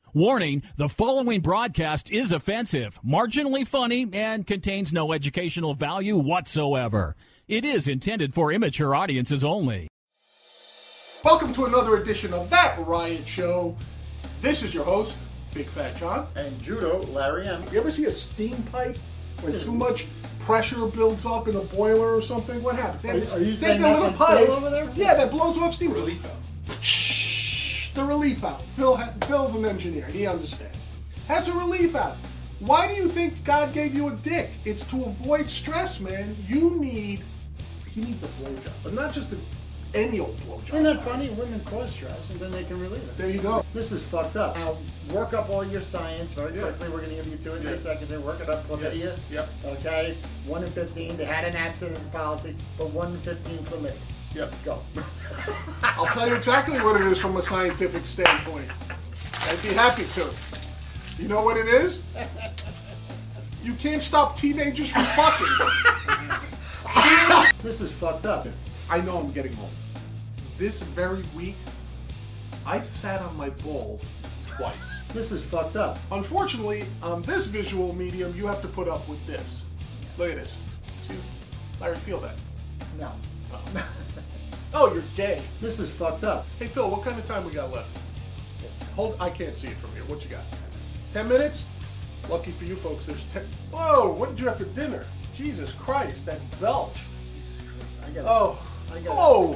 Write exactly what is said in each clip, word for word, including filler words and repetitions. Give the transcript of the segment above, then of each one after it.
Warning, the following broadcast is offensive, marginally funny, and contains no educational value whatsoever. It is intended for immature audiences only. Welcome to another edition of That Riot Show. This is your host, Big Fat John. And Judo, Larry M. You ever see a steam pipe when too much pressure builds up in a boiler or something? What happens? They Are, are you they saying have a that's little like pipe Phil over there? Yeah, that blows off steam. Relief valve. The relief valve. Phil, Phil's an engineer. He understands. That's a relief valve. Why do you think God gave you a dick? It's to avoid stress, man. You need, he needs a blowjob, but not just a, any old blowjob. Isn't that funny? Women cause stress, and then they can relieve it. There you go. This is fucked up. Now, work up all your science very Yeah. quickly. We're going to give you two in Yeah. a second. Then work it up. Chlamydia. Yep. Okay. one in fifteen. They had an abstinence policy, but one in fifteen chlamydia. Yep. Go. I'll tell you exactly what it is from a scientific standpoint. I'd be happy to. You know what it is? You can't stop teenagers from fucking. This is fucked up. I know I'm getting old. This very week, I've sat on my balls twice. This is fucked up. Unfortunately, on this visual medium, you have to put up with this. Look at this. See, Larry, feel that. No. Oh, oh you're gay. This is fucked up. Hey, Phil, what kind of time we got left? Hold, I can't see it from here. What you got? Ten minutes? Lucky for you folks, there's ten. Whoa, what did you have for dinner? Jesus Christ, that belch. Jesus Christ. I got Oh, I got oh.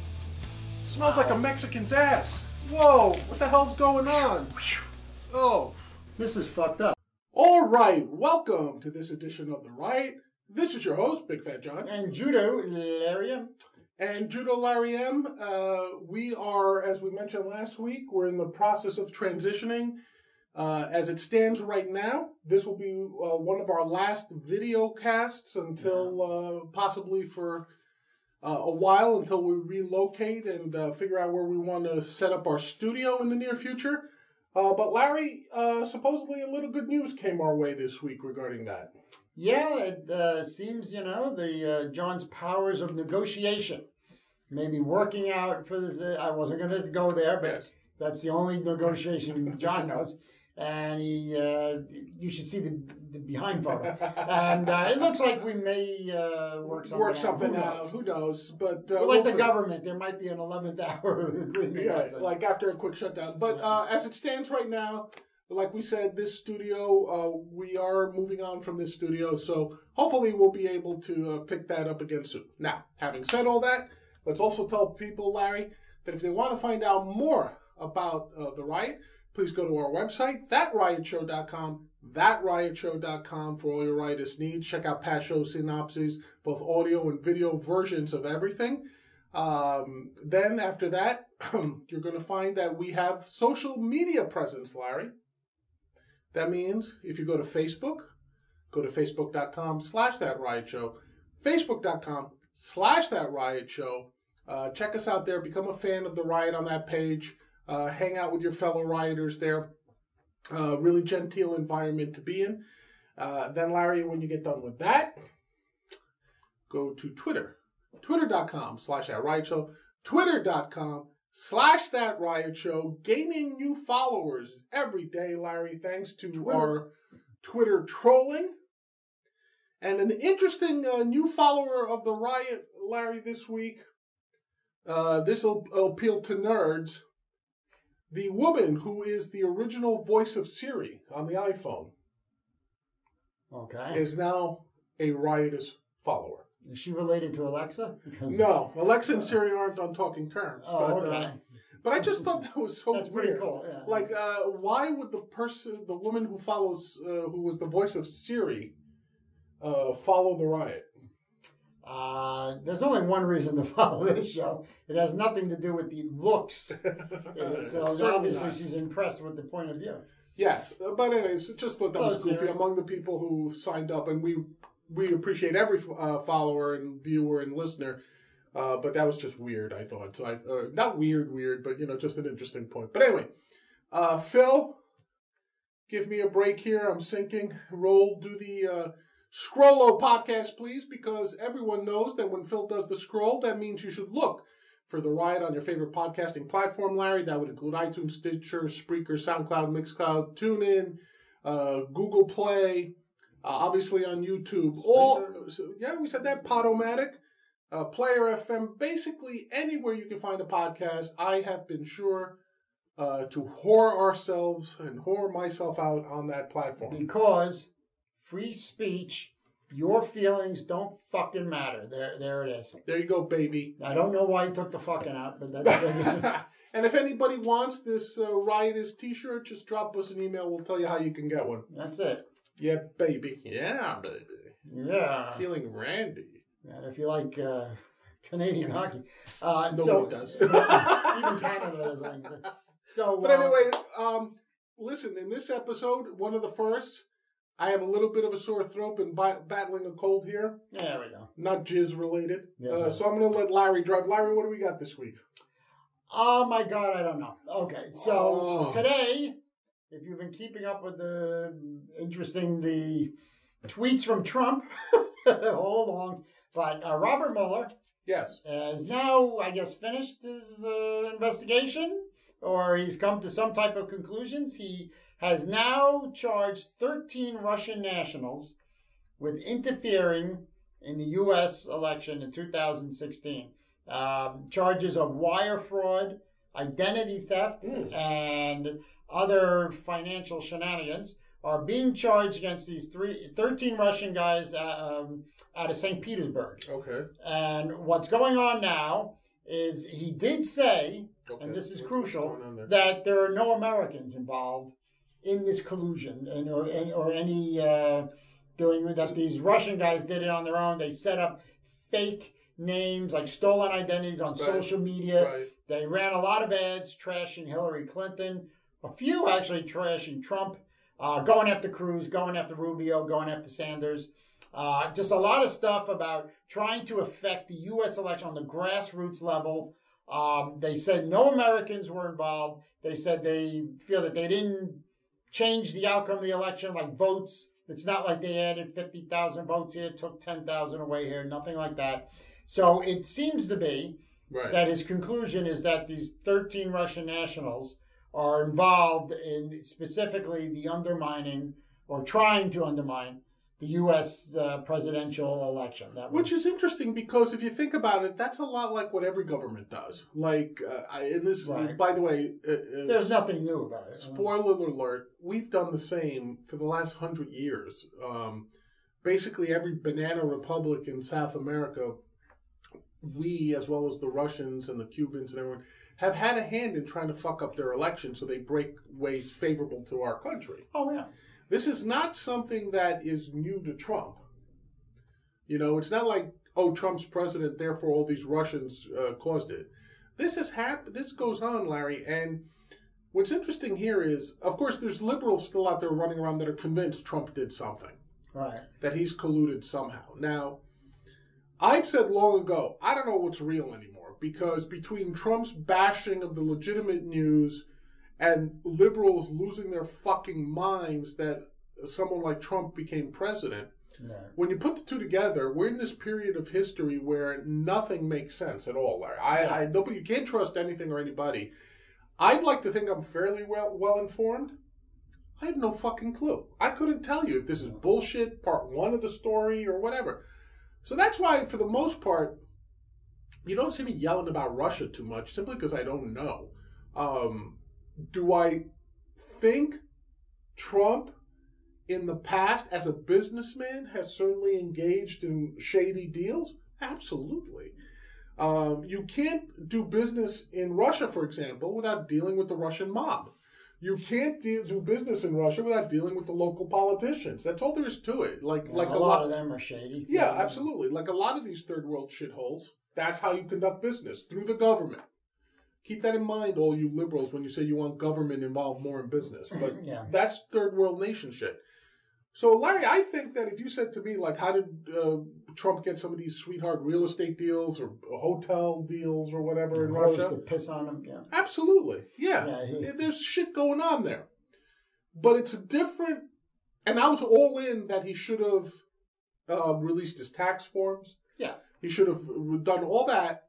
Smells like a Mexican's ass. Whoa, what the hell's going on? Oh. This is fucked up. All right, welcome to this edition of The Riot. This is your host, Big Fat John. And Judo, Larry M. And Judo Larry M. Uh, we are, as we mentioned last week, we're in the process of transitioning. Uh, as it stands right now, this will be uh, one of our last video casts until uh, possibly for uh, a while, until we relocate and uh, figure out where we want to set up our studio in the near future. Uh, but Larry, uh, supposedly a little good news came our way this week regarding that. Yeah, it uh, seems, you know, the uh, John's powers of negotiation maybe working out for the, I wasn't going to go there, but Yes. that's the only negotiation John knows. And he, uh, you should see the, the behind photo. And uh, it looks like we may uh, work something Work out. something Who out. knows? Who knows? But uh, But like we'll the see. government, there might be an eleventh hour agreement. Yeah, like after a quick shutdown. But uh, as it stands right now, like we said, this studio, uh, we are moving on from this studio. So hopefully we'll be able to uh, pick that up again soon. Now, having said all that, let's also tell people, Larry, that if they want to find out more about uh, The Riot, please go to our website, that riot show dot com, that riot show dot com for all your riotous needs. Check out past show synopses, both audio and video versions of everything. Um, then after that, you're going to find that we have social media presence, Larry. That means if you go to Facebook, go to facebook dot com slash that riot show, facebook dot com slash that riot show. Uh, check us out there. Become a fan of The Riot on that page. Uh, hang out with your fellow rioters there. Uh, really genteel environment to be in. Uh, then, Larry, when you get done with that, go to Twitter. Twitter dot com slash that riot show. Twitter dot com slash that riot show. Gaining new followers every day, Larry, thanks to Twitter. our Twitter trolling. And an interesting uh, new follower of The Riot, Larry, this week. Uh, this will appeal to nerds. The woman who is the original voice of Siri on the iPhone Okay. is now a riotous follower. Is she related to Alexa? Because No, Alexa and Siri aren't on talking terms. Oh, but, okay. uh, but I just thought that was so That's weird. pretty cool. Yeah. Like, uh, why would the person, the woman who follows, uh, who was the voice of Siri, uh, follow the riot? Uh, there's only one reason to follow this show. It has nothing to do with the looks. Uh, so Certainly obviously not. she's impressed with the point of view. Yes, uh, but anyways, just thought that Hello, was goofy Siri. among the people who signed up, and we we appreciate every uh, follower and viewer and listener. Uh, but that was just weird, I thought. So I uh, not weird, weird, but you know, just an interesting point. But anyway, uh, Phil, give me a break here. I'm sinking. Roll, do the uh, Scrollo podcast, please, because everyone knows that when Phil does the scroll, that means you should look for the ride on your favorite podcasting platform, Larry. That would include iTunes, Stitcher, Spreaker, SoundCloud, Mixcloud, TuneIn, uh, Google Play, uh, obviously on YouTube. All, so, yeah, we said that, Podomatic, uh, Player F M, basically anywhere you can find a podcast. I have been sure uh, to whore ourselves and whore myself out on that platform. Because free speech, your feelings don't fucking matter. There there it is. There you go, baby. I don't know why he took the fucking out, but that's... And if anybody wants this uh, riotous t-shirt, just drop us an email. We'll tell you how you can get one. That's it. Yeah, baby. Yeah, baby. Yeah. Feeling randy. And if you like uh, Canadian hockey. Uh, Nobody so, does. Even Canada does. Like that. So, but uh, anyway, um, listen, in this episode, one of the firsts, I have a little bit of a sore throat and bi- battling a cold here. There we go. Not jizz related. Yes, uh, yes. so I'm going to let Larry drive. Larry, what do we got this week? Oh my God, I don't know. Okay, so Oh. today, if you've been keeping up with the interesting the tweets from Trump all along, but uh, Robert Mueller Yes. has now, I guess, finished his uh, investigation, or he's come to some type of conclusions. He has now charged thirteen Russian nationals with interfering in the U S election in two thousand sixteen. Um, charges of wire fraud, identity theft, Mm. and other financial shenanigans are being charged against these three, thirteen Russian guys uh, um, out of Saint Petersburg. Okay. And what's going on now is he did say, Okay. and this is What's crucial, going on there? that there are no Americans involved in this collusion and or, and, or any uh, doing that these Russian guys did it on their own. They set up fake names, like stolen identities on Right. social media. Right. They ran a lot of ads trashing Hillary Clinton, a few actually trashing Trump, uh, going after Cruz, going after Rubio, going after Sanders. Uh, just a lot of stuff about trying to affect the U S election on the grassroots level. Um, they said no Americans were involved. They said they feel that they didn't change the outcome of the election, like votes. It's not like they added fifty thousand votes here, took ten thousand away here, nothing like that. So it seems to be Right. that his conclusion is that these thirteen Russian nationals are involved in specifically the undermining or trying to undermine the U S uh, presidential election. That Which is interesting because if you think about it, that's a lot like what every government does. Like, uh, I- in this, Right. by the way, uh, uh, there's nothing new about it. spoiler alert, we've done the same for the last hundred years. Um, basically, every banana republic in South America, we, as well as the Russians and the Cubans and everyone, have had a hand in trying to fuck up their election so they break ways favorable to our country. Oh, yeah. This is not something that is new to Trump. You know, it's not like, oh, Trump's president, therefore all these Russians uh, caused it. This has happened. This goes on, Larry. And what's interesting here is, of course, there's liberals still out there running around that are convinced Trump did something, Right. that he's colluded somehow. Now, I've said long ago, I don't know what's real anymore, because between Trump's bashing of the legitimate news and liberals losing their fucking minds that someone like Trump became president, Yeah. when you put the two together, we're in this period of history where nothing makes sense at all, Larry. I, I nobody, you can't trust anything or anybody. I'd like to think I'm fairly well well informed. I have no fucking clue. I couldn't tell you if this is bullshit, part one of the story, or whatever. So that's why, for the most part, you don't see me yelling about Russia too much, simply because I don't know. Um, do I think Trump, in the past, as a businessman, has certainly engaged in shady deals? Absolutely. Um, you can't do business in Russia, for example, without dealing with the Russian mob. You can't deal, do business in Russia without dealing with the local politicians. That's all there is to it. Like, Yeah, like a, a lot lot of them are shady. Yeah, absolutely. Like a lot of these third world shitholes, that's how you conduct business, through the government. Keep that in mind, all you liberals, when you say you want government involved more in business. But Yeah. that's third world nation shit. So, Larry, I think that if you said to me, like, how did uh, Trump get some of these sweetheart real estate deals or hotel deals or whatever in Hose Russia? to piss on them, yeah. Absolutely. Yeah. Yeah, he- There's shit going on there. But it's a different... And I was all in that he should have uh, released his tax forms. Yeah. He should have done all that.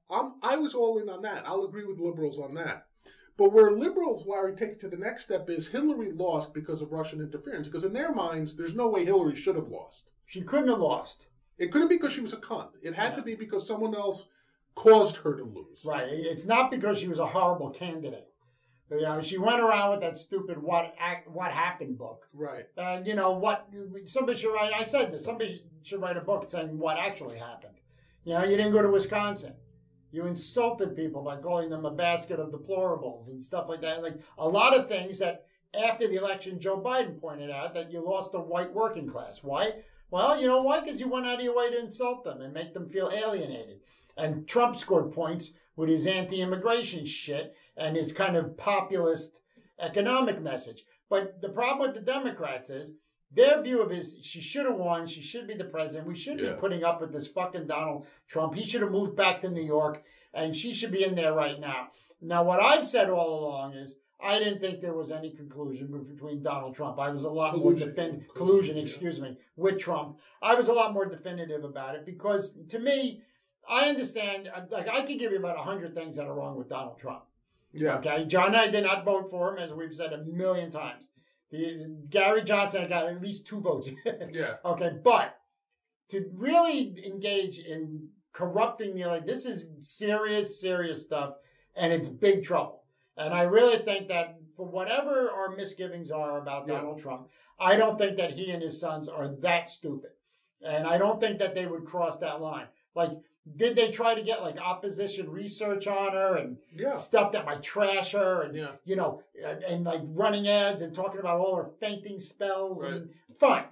I'm, I was all in on that. I'll agree with liberals on that. But where liberals, Larry, take it to the next step is Hillary lost because of Russian interference. Because in their minds, there's no way Hillary should have lost. She couldn't have lost. It couldn't be because she was a cunt. It had Yeah. to be because someone else caused her to lose. Right. It's not because she was a horrible candidate. You know, she went around with that stupid what act, what happened book. Right. And, you know, what somebody should write, I said this, somebody should write a book saying what actually happened. You know, you didn't go to Wisconsin. You insulted people by calling them a basket of deplorables and stuff like that. Like a lot of things that after the election, Joe Biden pointed out that you lost the white working class. Why? Well, you know why? Because you went out of your way to insult them and make them feel alienated. And Trump scored points with his anti-immigration shit and his kind of populist economic message. But the problem with the Democrats is their view of his, she should have won, she should be the president, we shouldn't Yeah. be putting up with this fucking Donald Trump. He should have moved back to New York, and she should be in there right now. Now, what I've said all along is I didn't think there was any conclusion between Donald Trump. I was a lot more Collusion. definitive, Collusion, collusion, yeah. excuse me, with Trump. I was a lot more definitive about it because, to me, I understand, like, I could give you about a hundred things that are wrong with Donald Trump. Yeah. Okay, John and I did not vote for him, as we've said a million times. The, Gary Johnson got at least two votes. Yeah. Okay, but to really engage in corrupting the election, this is serious, serious stuff, and it's big trouble. And I really think that for whatever our misgivings are about Yeah. Donald Trump, I don't think that he and his sons are that stupid. And I don't think that they would cross that line. Like, did they try to get like opposition research on her and Yeah. stuff that might trash her and, Yeah. you know, and, and like running ads and talking about all her fainting spells? Right. And fine.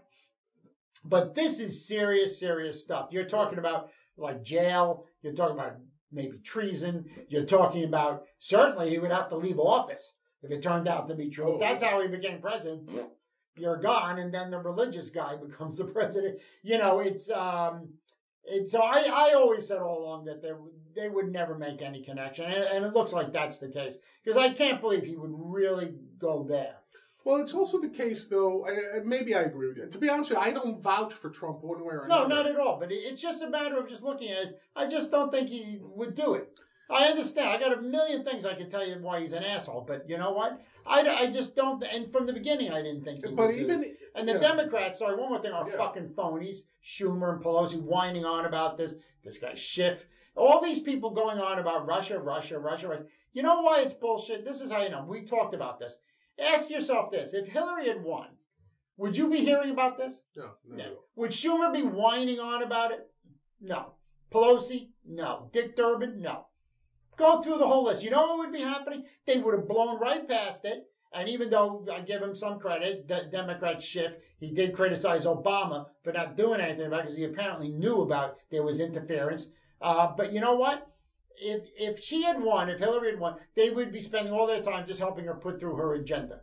But this is serious, serious stuff. You're talking about like jail. You're talking about maybe treason. You're talking about certainly he would have to leave office if it turned out to be true. Oh. If that's how he became president, pfft, you're gone, and then the religious guy becomes the president. You know, it's um, it's so I, I always said all along that they would they would never make any connection, and, and it looks like that's the case because I can't believe he would really go there. Well, it's also the case, though. I, I- maybe I agree with you. To be honest with you, I don't vouch for Trump one way or No, another. not at all. But it, it's just a matter of just looking at it. I just don't think he would do it. I understand. I got a million things I could tell you why he's an asshole, but you know what? I, I just don't. And from the beginning, I didn't think he But would do even this. And the yeah. Democrats, sorry, one more thing, are Yeah. fucking phonies. Schumer and Pelosi whining on about this. This guy Schiff. All these people going on about Russia, Russia, Russia, Russia. You know why it's bullshit? This is how you know. We talked about this. Ask yourself this. If Hillary had won, would you be hearing about this? No, no, No. no. Would Schumer be whining on about it? No. Pelosi? No. Dick Durbin? No. Go through the whole list. You know what would be happening? They would have blown right past it. And even though I give him some credit, the Democrat Schiff, he did criticize Obama for not doing anything about it because he apparently knew about there was interference. Uh, but you know what? If if she had won, if Hillary had won, they would be spending all their time just helping her put through her agenda.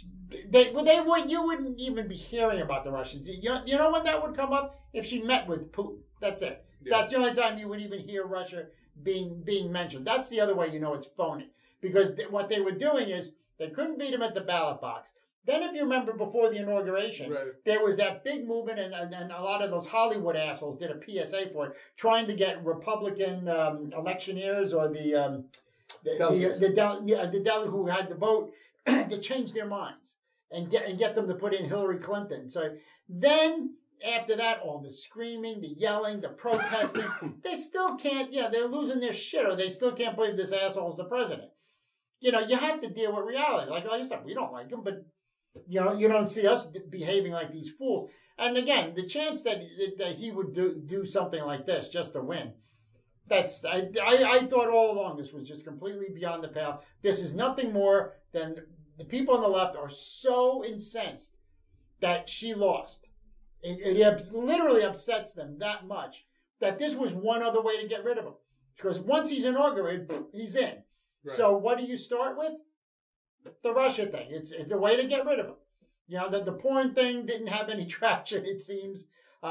They, they would, you wouldn't even be hearing about the Russians. You, you know when that would come up? If she met with Putin. That's it. Yeah. That's the only time you would even hear Russia being being mentioned. That's the other way you know it's phony. Because th- what they were doing is they couldn't beat him at the ballot box. Then if you remember before the inauguration, Right. there was that big movement, and, and, and a lot of those Hollywood assholes did a P S A for it, trying to get Republican um, electioneers or the um, the Delegates. the, the, del- yeah, the delegate who had the vote to change their minds and get and get them to put in Hillary Clinton. So then after that, all the screaming, the yelling, the protesting, they still can't. Yeah, they're losing their shit, or they still can't believe this asshole is the president. You know, you have to deal with reality. Like, like I said, we don't like him, but you know, you don't see us behaving like these fools. And again, the chance that that he would do do something like this just to win, that's I, I I thought all along this was just completely beyond the pale. This is nothing more than the people on the left are so incensed that she lost. It, it literally upsets them that much that this was one other way to get rid of him. Because once he's inaugurated, he's in. Right. So what do you start with? The Russia thing. It's it's a way to get rid of him. You know, the, the porn thing didn't have any traction, it seems.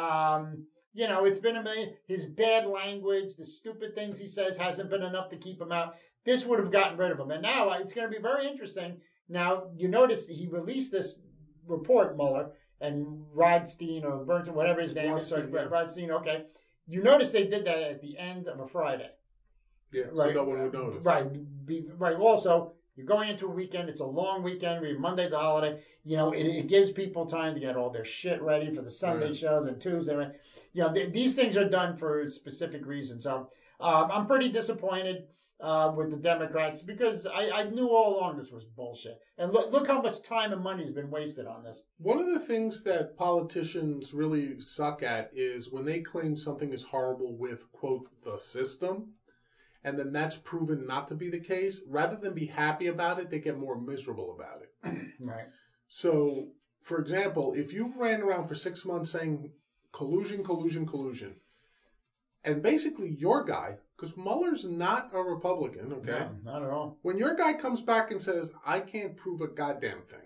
Um, you know, it's been a million. His bad language, the stupid things he says hasn't been enough to keep him out. This would have gotten rid of him. And now it's going to be very interesting. Now, you notice he released this report, Mueller, and Rodstein or Bernstein, whatever his name is. Sorry, Rodstein, yeah. Rodstein, okay. You notice they did that at the end of a Friday. Yeah, right, so no one would notice. Right, be, right. Also, you're going into a weekend. It's a long weekend. Monday's a holiday. You know, it, it gives people time to get all their shit ready for the Sunday right. shows and Tuesday. Right? You know, th- these things are done for specific reasons. So um, I'm pretty disappointed uh, with the Democrats because I, I knew all along this was bullshit. And look, look how much time and money has been wasted on this. One of the things that politicians really suck at is when they claim something is horrible with, quote, the system, and then that's proven not to be the case. Rather than be happy about it, they get more miserable about it. Right. So, for example, if you ran around for six months saying collusion, collusion, collusion, and basically your guy, because Mueller's not a Republican, okay? No, not at all. When your guy comes back and says, I can't prove a goddamn thing,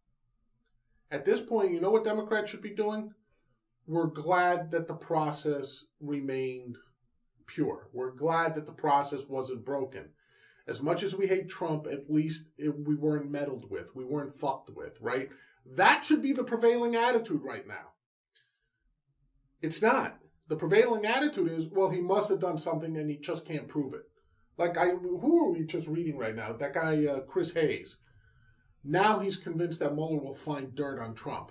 at this point, you know what Democrats should be doing? We're glad that the process remained pure. We're glad that the process wasn't broken. As much as we hate Trump, at least it, we weren't meddled with. We weren't fucked with, right? That should be the prevailing attitude right now. It's not. The prevailing attitude is, well, he must have done something and he just can't prove it. Like, I, who are we just reading right now? That guy, uh, Chris Hayes. Now he's convinced that Mueller will find dirt on Trump.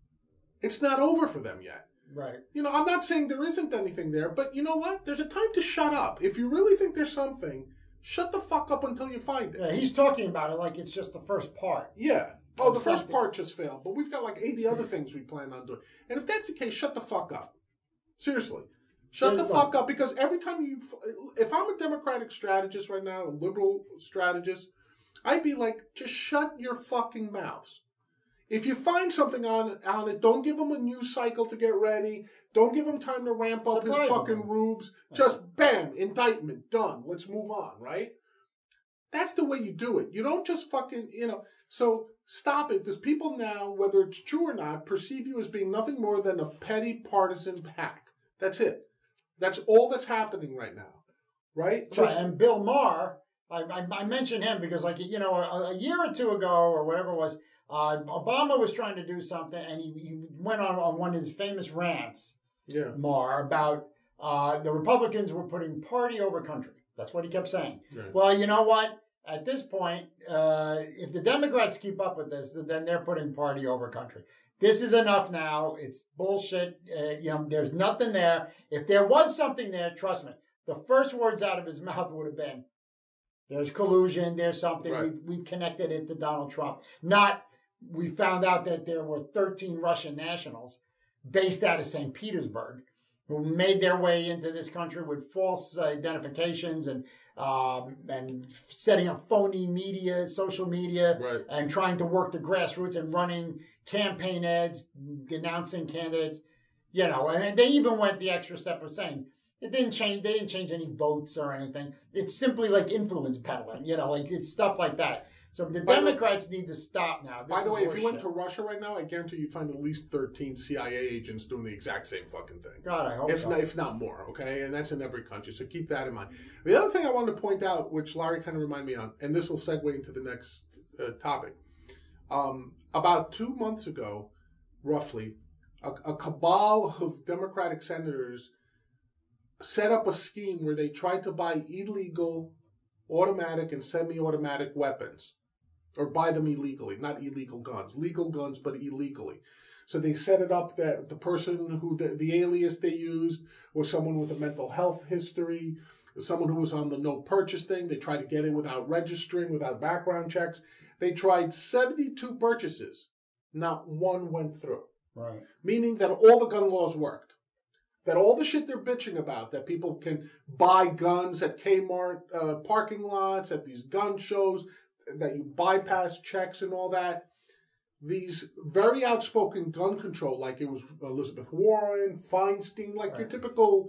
It's not over for them yet. Right. You know, I'm not saying there isn't anything there, but you know what? There's a time to shut up. If you really think there's something, shut the fuck up until you find it. Yeah, he's talking about it like it's just the first part. Yeah. Oh, the Something. first part just failed, but we've got like eighty other things we plan on doing. And if that's the case, shut the fuck up. Seriously. Shut the fuck up, because every time you... If I'm a Democratic strategist right now, a liberal strategist, I'd be like, just shut your fucking mouths. If you find something on, on it, don't give him a news cycle to get ready. Don't give him time to ramp up Surprise his him. fucking rubes. Just bam, indictment, done. Let's move on, right? That's the way you do it. You don't just fucking, you know... So stop it, because people now, whether it's true or not, perceive you as being nothing more than a petty partisan hack. That's it. That's all that's happening right now, right? Just, Right. And Bill Maher, I, I, I mentioned him because, like, you know, a, a year or two ago or whatever it was, uh, Obama was trying to do something, and he, he went on, on one of his famous rants, yeah. Maher, about uh, the Republicans were putting party over country. That's what he kept saying. Right. Well, you know what? At this point, uh, if the Democrats keep up with this, then they're putting party over country. This is enough now. It's bullshit. Uh, you know, there's nothing there. If there was something there, trust me, the first words out of his mouth would have been, there's collusion, there's something, Right. we've, we've connected it to Donald Trump. Not, we found out that there were thirteen Russian nationals based out of Saint Petersburg who made their way into this country with false identifications and um, and setting up phony media, social media, Right. and trying to work the grassroots and running campaign ads, denouncing candidates, you know, and they even went the extra step of saying it didn't change, they didn't change any votes or anything. It's simply like influence peddling, you know, like it's stuff like that. So the By the- Democrats need to stop now. This By the is way, if you went horseshit. to Russia right now, I guarantee you'd find at least thirteen C I A agents doing the exact same fucking thing. God, I hope If so. not, if not more, okay? And that's in every country, so keep that in mind. The other thing I wanted to point out, which Larry kind of reminded me on, and this will segue into the next uh, topic. Um, about two months ago, roughly, a, a cabal of Democratic senators set up a scheme where they tried to buy illegal automatic and semi-automatic weapons, or buy them illegally, not illegal guns, legal guns, but illegally. So they set it up that the person who, the, the alias they used was someone with a mental health history, someone who was on the no purchase thing. They tried to get it without registering, without background checks. They tried seventy-two purchases. Not one went through. Right. Meaning that all the gun laws worked. That all the shit they're bitching about, that people can buy guns at Kmart uh, parking lots, at these gun shows, that you bypass checks and all that. These very outspoken gun control, like it was Elizabeth Warren, Feinstein, like Right. your typical...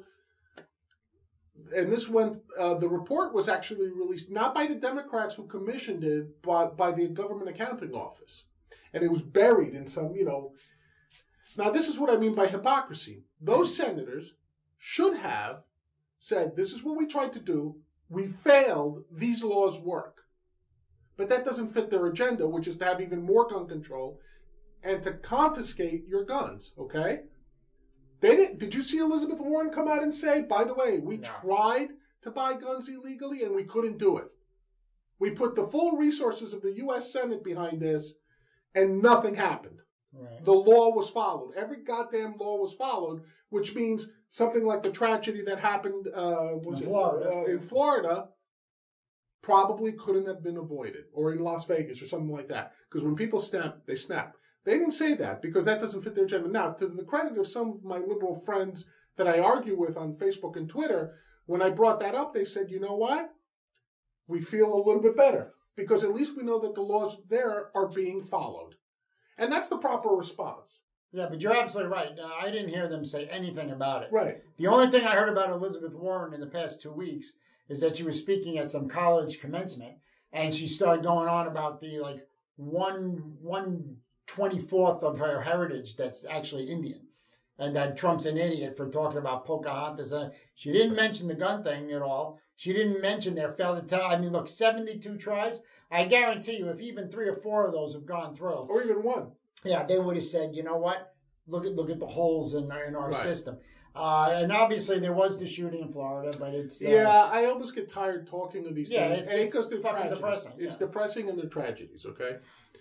And this went, uh, the report was actually released not by the Democrats who commissioned it, but by the Government Accounting Office. And it was buried in some, you know... Now, this is what I mean by hypocrisy. Those senators should have said, this is what we tried to do. We failed. These laws work. But that doesn't fit their agenda, which is to have even more gun control and to confiscate your guns, okay? They didn't, did you see Elizabeth Warren come out and say, by the way, we No. tried to buy guns illegally, and we couldn't do it. We put the full resources of the U S Senate behind this, and nothing happened. Right. The law was followed. Every goddamn law was followed, which means something like the tragedy that happened uh, was in it, Florida. Uh, in Florida probably couldn't have been avoided, or in Las Vegas or something like that. Because when people snap, they snap. They didn't say that because that doesn't fit their agenda. Now, to the credit of some of my liberal friends that I argue with on Facebook and Twitter, when I brought that up, they said, you know what? We feel a little bit better because at least we know that the laws there are being followed. And that's the proper response. Yeah, but you're absolutely right. Uh, I didn't hear them say anything about it. Right. The only thing I heard about Elizabeth Warren in the past two weeks is that she was speaking at some college commencement, and she started going on about the, like, one one twenty-fourth of her heritage that's actually Indian. And that Trump's an idiot for talking about Pocahontas. Uh, she didn't mention the gun thing at all. She didn't mention their failed attempt. I mean, look, seventy-two tries. I guarantee you, if even three or four of those have gone through, or even one, yeah, they would have said, you know what? Look at look at the holes in our, in our right. system. Uh, and obviously, there was the shooting in Florida, but it's uh, yeah. I almost get tired talking of these yeah, things. it's, A, it's because they're fucking tragedies. depressing. It's yeah. depressing and they're tragedies. Okay,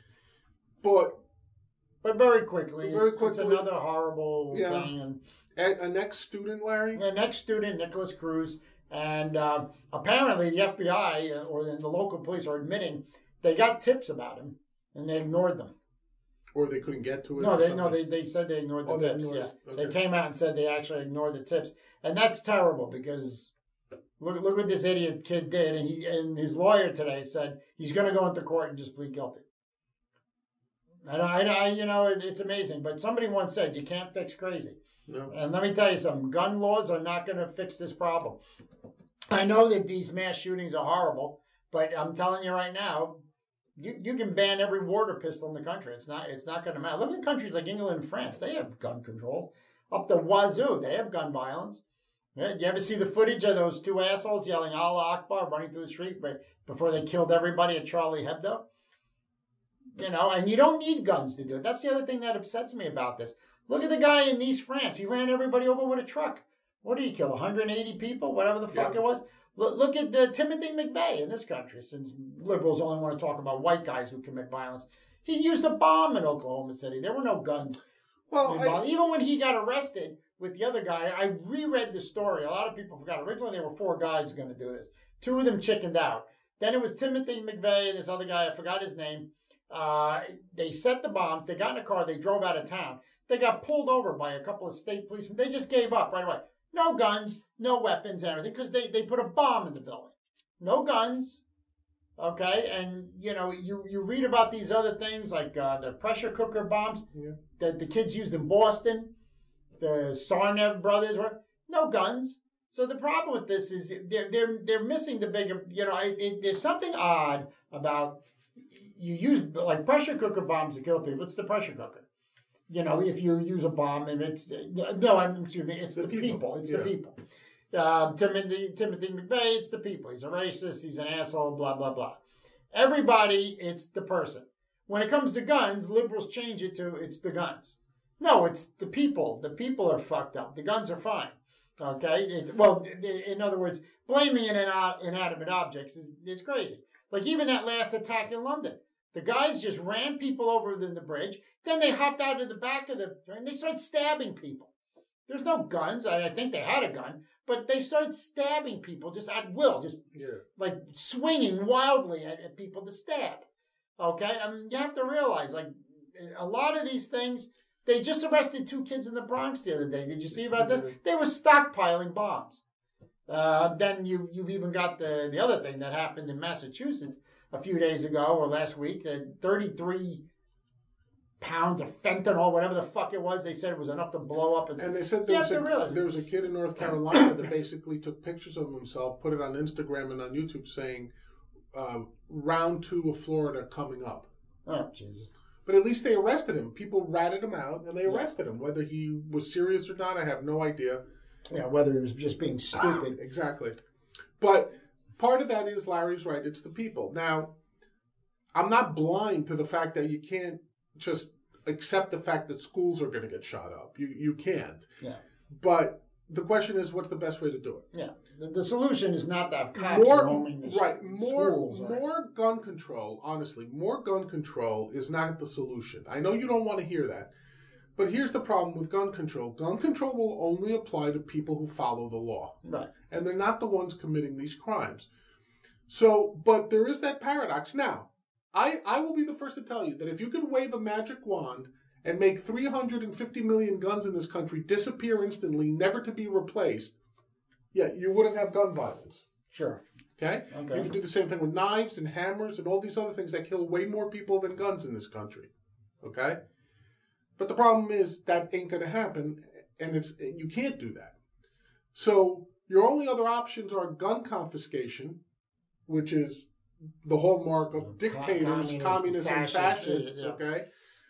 but but very quickly, very it's, quickly, it's another horrible yeah. thing. And a, a next student, Larry. the next student, Nicholas Cruz, and um, apparently the F B I or the, the local police are admitting they got tips about him and they ignored them. Or they couldn't get to it. No, or they something. no, they, they said they ignored the Oh, they tips. ignored Yeah, it. Okay. they came out and said they actually ignored the tips, and that's terrible because look look what this idiot kid did, and he and his lawyer today said he's going to go into court and just plead guilty. And I, I you know, it, it's amazing, but somebody once said you can't fix crazy. No. And let me tell you something: gun laws are not going to fix this problem. I know that these mass shootings are horrible, but I'm telling you right now. You you can ban every water pistol in the country. It's not it's not going to matter. Look at countries like England and France. They have gun controls. Up the wazoo, they have gun violence. Yeah, you ever see the footage of those two assholes yelling Allah Akbar running through the street right before they killed everybody at Charlie Hebdo? You know, and you don't need guns to do it. That's the other thing that upsets me about this. Look at the guy in Nice, France. He ran everybody over with a truck. What did he kill? one hundred eighty people? Whatever the fuck yeah. it was. Look, look at the Timothy McVeigh in this country, since liberals only want to talk about white guys who commit violence. He used a bomb in Oklahoma City. There were no guns. Well, I, even when he got arrested with the other guy, I reread the story. A lot of people forgot. Originally, there were four guys going to do this. Two of them chickened out. Then it was Timothy McVeigh and this other guy. I forgot his name. Uh, they set the bombs. They got in a car. They drove out of town. They got pulled over by a couple of state policemen. They just gave up right away. No guns, no weapons, and everything, because they, they put a bomb in the building. No guns, okay? And, you know, you, you read about these other things like uh, the pressure cooker bombs yeah. that the kids used in Boston, the Sarnev brothers, were no guns. So the problem with this is they're, they're, they're missing the bigger, you know, it, it, there's something odd about, you use, like pressure cooker bombs to kill people. It's the pressure cooker. You know, if you use a bomb, and it's no, I'm excuse me, it's the, the people. people. It's yeah. the people. Uh, Timothy Timothy McVeigh, it's the people. He's a racist. He's an asshole. Blah blah blah. Everybody, it's the person. When it comes to guns, liberals change it to it's the guns. No, it's the people. The people are fucked up. The guns are fine. Okay. It, well, in other words, blaming an inanimate objects is, is crazy. Like even that last attack in London, the guys just ran people over in the bridge. Then they hopped out of the back of the and they started stabbing people. There's no guns. I, I think they had a gun, but they started stabbing people just at will, just yeah. like swinging wildly at, at people to stab. Okay, I mean you have to realize, like a lot of these things. They just arrested two kids in the Bronx the other day. Did you see about this? Mm-hmm. They were stockpiling bombs. Uh, then you you've even got the the other thing that happened in Massachusetts a few days ago or last week. That thirty-three pounds of fentanyl, whatever the fuck it was, they said it was enough to blow up. And they said there, was a, there was a kid in North Carolina that basically took pictures of himself, put it on Instagram and on YouTube saying, uh, round two of Florida coming up. Oh, Jesus. But at least they arrested him. People ratted him out and they arrested him. Whether he was serious or not, I have no idea. Yeah, whether he was just being stupid. Exactly. But part of that is Larry's right. It's the people. Now, I'm not blind to the fact that you can't just accept the fact that schools are going to get shot up. You you can't. Yeah. But the question is, what's the best way to do it? Yeah, the, the solution is not to have cops more, roaming the right, more, schools. Right? More gun control, honestly, more gun control is not the solution. I know you don't want to hear that, but here's the problem with gun control. Gun control will only apply to people who follow the law. Right. And they're not the ones committing these crimes. So, but there is that paradox. Now, I, I will be the first to tell you that if you could wave a magic wand and make three hundred fifty million guns in this country disappear instantly, never to be replaced, yeah, you wouldn't have gun violence. Sure. Okay? Okay. You could do the same thing with knives and hammers and all these other things that kill way more people than guns in this country. Okay? But the problem is that ain't going to happen, and it's you can't do that. So your only other options are gun confiscation, which is the hallmark of dictators, Communist, communists, and fascists, fascists, yeah. okay?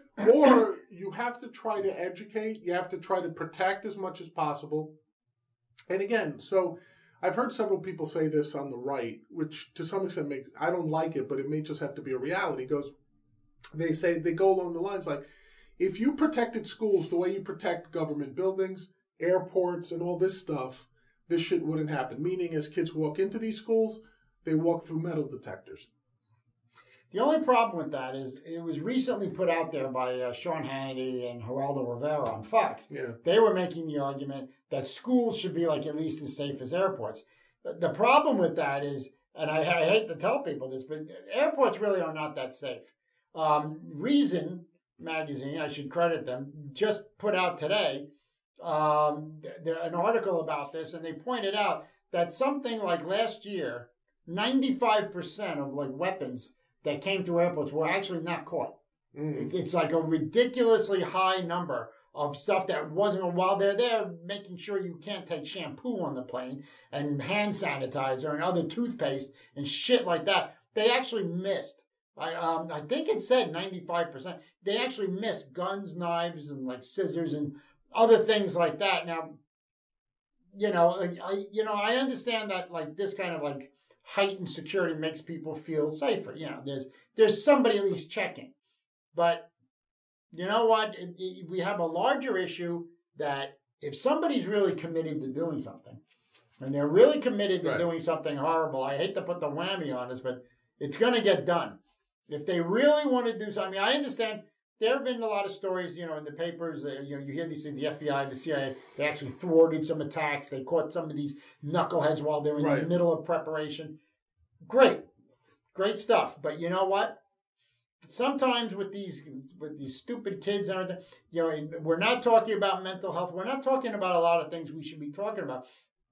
Or you have to try to educate, you have to try to protect as much as possible. And again, so I've heard several people say this on the right, which to some extent makes, I don't like it, but it may just have to be a reality. It goes, they say, they go along the lines like, if you protected schools the way you protect government buildings, airports, and all this stuff, this shit wouldn't happen. Meaning, as kids walk into these schools, they walk through metal detectors. The only problem with that is it was recently put out there by uh, Sean Hannity and Geraldo Rivera on Fox. Yeah. They were making the argument that schools should be like at least as safe as airports. The, the problem with that is, and I, I hate to tell people this, but airports really are not that safe. Um, Reason magazine, I should credit them, just put out today um, th- th- an article about this, and they pointed out that something like last year, ninety-five percent of like weapons that came through airports were actually not caught. Mm. It's, it's like a ridiculously high number of stuff that wasn't, while they're there making sure you can't take shampoo on the plane and hand sanitizer and other toothpaste and shit like that, they actually missed. I um I think it said ninety-five percent. They actually missed guns, knives, and like scissors and other things like that. Now, you know, I you know I understand that like this kind of like heightened security makes people feel safer. You know, there's there's somebody at least checking. But you know what? It, it, we have a larger issue that if somebody's really committed to doing something, and they're really committed to right. doing something horrible, I hate to put the whammy on this, but it's going to get done. If they really want to do something, I mean, I understand there have been a lot of stories, you know, in the papers, uh, you know, you hear these things, the F B I, the C I A, they actually thwarted some attacks. They caught some of these knuckleheads while they're in right. the middle of preparation. Great. Great stuff. But you know what? Sometimes with these with these stupid kids, and everything, you know, we're not talking about mental health. We're not talking about a lot of things we should be talking about.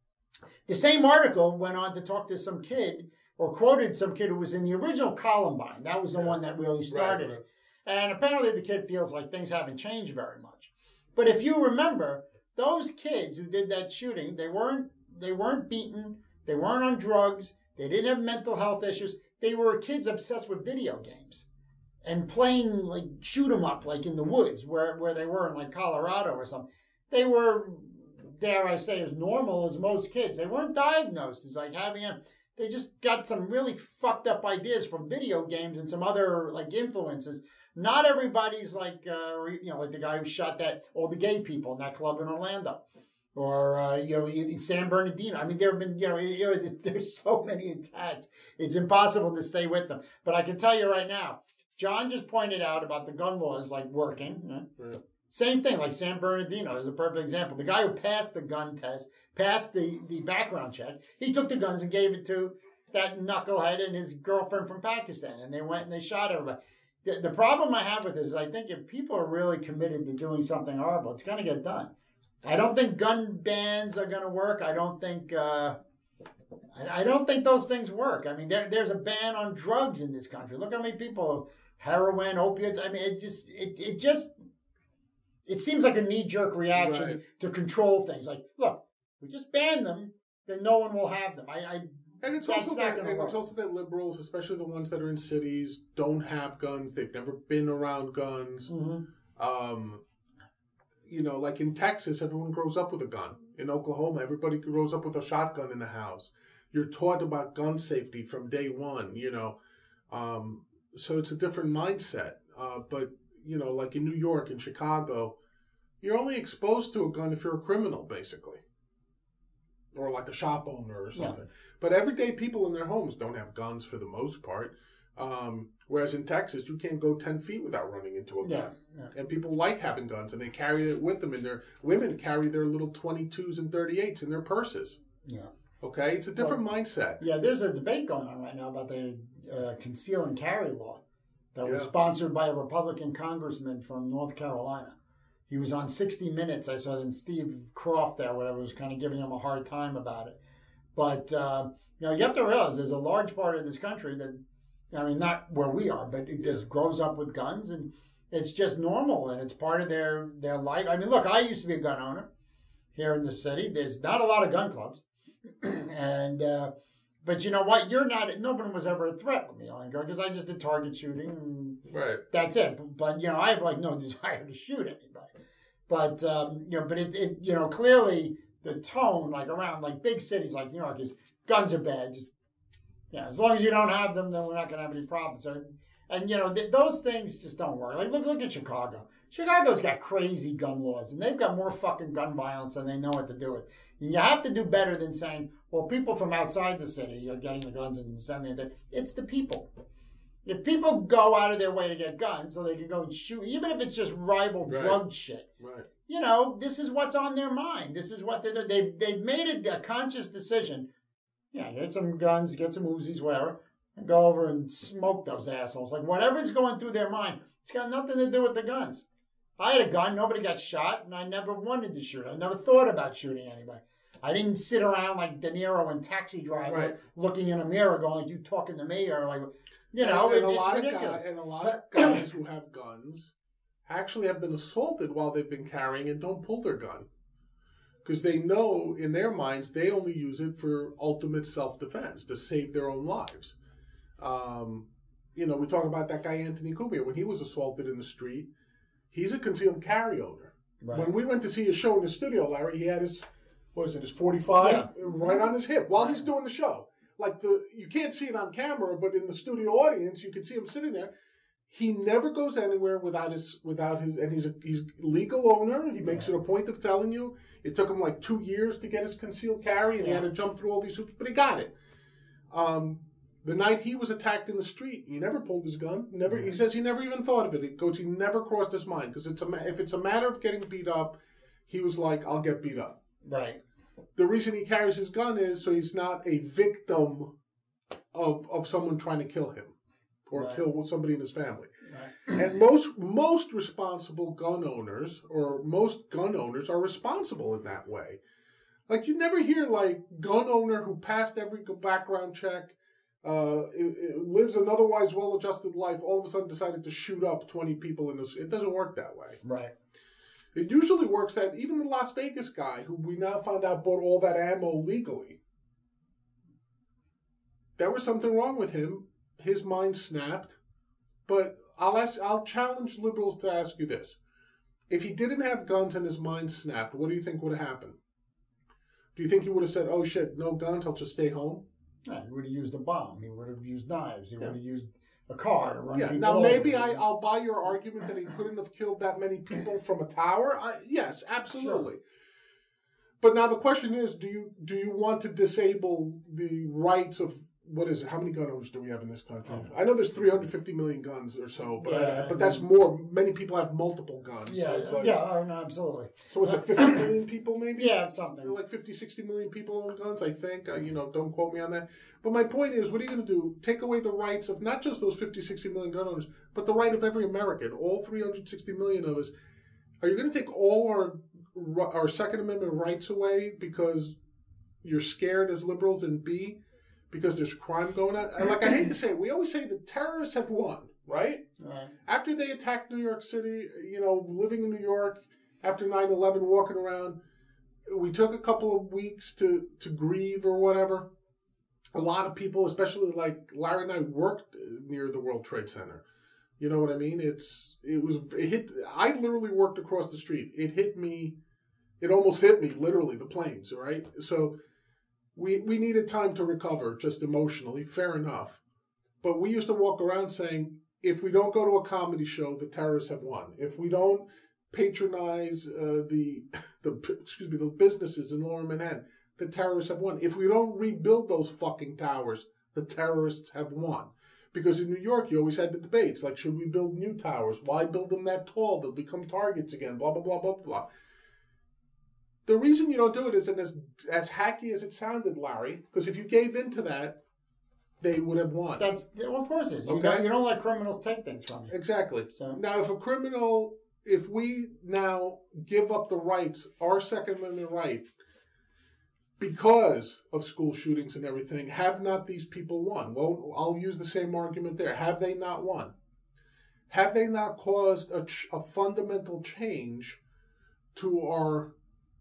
The same article went on to talk to some kid or quoted some kid who was in the original Columbine. That was the yeah. one that really started right. it. And apparently the kid feels like things haven't changed very much. But if you remember, those kids who did that shooting, they weren't they weren't beaten, they weren't on drugs, they didn't have mental health issues. They were kids obsessed with video games and playing like shoot 'em up like in the woods where, where they were in like Colorado or something. They were, dare I say, as normal as most kids. They weren't diagnosed as like having a They just got some really fucked up ideas from video games and some other like influences. Not everybody's like, uh, you know, like the guy who shot that, all the gay people in that club in Orlando. Or, uh, you know, in San Bernardino. I mean, there have been, you know, you know, there's so many attacks. It's impossible to stay with them. But I can tell you right now, John just pointed out about the gun laws, like, working. Right? Yeah. Same thing, like San Bernardino is a perfect example. The guy who passed the gun test, passed the, the background check, he took the guns and gave it to that knucklehead and his girlfriend from Pakistan. And they went and they shot everybody. The, the problem I have with this is I think if people are really committed to doing something horrible, it's going to get done. I don't think gun bans are going to work. I don't think uh, I, I don't think those things work. I mean, there, there's a ban on drugs in this country. Look how many people, heroin, opiates. I mean, it just it it just it seems like a knee-jerk reaction right. to control things. Like, look, we just ban them, then no one will have them. I, I and it's also that and it's also that liberals, especially the ones that are in cities, don't have guns. They've never been around guns. Mm-hmm. Um, You know, like in Texas, everyone grows up with a gun. In Oklahoma, everybody grows up with a shotgun in the house. You're taught about gun safety from day one, you know. Um, so it's a different mindset. Uh, but, you know, like in New York and Chicago, you're only exposed to a gun if you're a criminal, basically. or like a shop owner or something. Yeah. But everyday people in their homes don't have guns for the most part. Um, whereas in Texas, you can't go ten feet without running into a gun. Yeah, yeah. And people like having guns, and they carry it with them. And their women carry their little twenty-twos and thirty-eights in their purses. Yeah. Okay? It's a different well, mindset. Yeah, there's a debate going on right now about the uh, conceal and carry law that was Yeah. sponsored by a Republican congressman from North Carolina. He was on sixty minutes. I saw that Steve Croft there, whatever, was kind of giving him a hard time about it. But, uh, you know, you have to realize there's a large part of this country that, I mean, not where we are, but it just grows up with guns, and it's just normal, and it's part of their, their life. I mean, look, I used to be a gun owner here in the city. There's not a lot of gun clubs. and, uh, but you know what? You're not, nobody was ever a threat with me on gun because I just did target shooting, and Right. that's it. But, you know, I have like no desire to shoot anybody. But, um, you know, but it, it, you know, clearly the tone, like around like big cities like New York, is guns are bad. Just, yeah, as long as you don't have them, then we're not going to have any problems. So, and, you know, th- those things just don't work. Like, look look at Chicago. Chicago's got crazy gun laws, and they've got more fucking gun violence than they know what to do with. You have to do better than saying, well, people from outside the city are getting the guns and sending it. It's the people. If people go out of their way to get guns so they can go and shoot, even if it's just rival Right. drug shit, Right. you know, this is what's on their mind. This is what they're doing. They've, they've made it a conscious decision. Yeah, get some guns, get some Uzis, whatever, and go over and smoke those assholes. Like, whatever's going through their mind, it's got nothing to do with the guns. I had a gun, nobody got shot, and I never wanted to shoot. I never thought about shooting anybody. I didn't sit around like De Niro in Taxi Driver Right. looking looking in a mirror going, you talking to me? Or like, you know, and, and it, a it's lot ridiculous. Of guys, and a lot of guys who have guns actually have been assaulted while they've been carrying and don't pull their gun. Because they know in their minds they only use it for ultimate self-defense, to save their own lives. Um, you know, we talk about that guy Anthony Cumia. When he was assaulted in the street, he's a concealed carry owner. Right. When we went to see his show in the studio, Larry, he had his, what is it, his forty-five Yeah. right on his hip while he's doing the show. Like, the you can't see it on camera, but in the studio audience, you can see him sitting there. He never goes anywhere without his without his, and he's a he's legal owner. He makes it a point of telling you. It took him like two years to get his concealed carry, and he had to jump through all these hoops, but he got it. Um, the night he was attacked in the street, he never pulled his gun. Never. He says he never even thought of it. It goes, he never crossed his mind, because it's a ma- if it's a matter of getting beat up, he was like, I'll get beat up. Right. The reason he carries his gun is so he's not a victim of of someone trying to kill him or Right. kill somebody in his family. Right. And most most responsible gun owners, or most gun owners, are responsible in that way. Like, you never hear like gun owner who passed every background check, uh, it, it lives an otherwise well-adjusted life, all of a sudden decided to shoot up twenty people in this. It doesn't work that way. Right. It usually works that even the Las Vegas guy, who we now found out bought all that ammo legally, there was something wrong with him. His mind snapped. But I'll ask, I'll challenge liberals to ask you this: if he didn't have guns and his mind snapped, what do you think would have happened? Do you think he would have said, "Oh shit, no guns, I'll just stay home"? Yeah, he would have used a bomb. He would have used knives. He would have used a car to run Yeah. people Now over. maybe I, I'll buy your argument that he couldn't have killed that many people from a tower. I, yes, absolutely. Sure. But now the question is: Do you do you want to disable the rights of, what is it? How many gun owners do we have in this country? I know there's three hundred fifty million guns or so, but Yeah, but that's more. Many people have multiple guns. Yeah, so it's like, yeah, oh, no, absolutely. So is it fifty million people maybe? Yeah, something. Like fifty, sixty million people own guns, I think. Uh, you know, don't quote me on that. But my point is, what are you going to do? Take away the rights of not just those fifty, sixty million gun owners, but the right of every American, all three hundred sixty million of us. Are you going to take all our our Second Amendment rights away because you're scared as liberals, and B, because there's crime going on? And like, I hate to say it, we always say the terrorists have won, right? Right. After they attacked New York City, you know, living in New York, after nine eleven, walking around, we took a couple of weeks to, to grieve or whatever. A lot of people, especially like Larry and I, worked near the World Trade Center. You know what I mean? It's, it was, it hit, I literally worked across the street. It hit me, it almost hit me, literally, the planes, all right? So we, we needed time to recover, just emotionally, fair enough. But we used to walk around saying, if we don't go to a comedy show, the terrorists have won. If we don't patronize uh, the, the, excuse me, the businesses in Lower Manhattan, the terrorists have won. If we don't rebuild those fucking towers, the terrorists have won. Because in New York, you always had the debates, like, should we build new towers? Why build them that tall? They'll become targets again, blah, blah, blah, blah, blah. The reason you don't do it isn't as, as hacky as it sounded, Larry, because if you gave in to that, they would have won. That's well, of course it is. You, Okay. don't, you don't let criminals take things from you. Exactly. So- Now, if a criminal, if we now give up the rights, our Second Amendment right, because of school shootings and everything, have not these people won? Well, I'll use the same argument there. Have they not won? Have they not caused a, ch- a fundamental change to our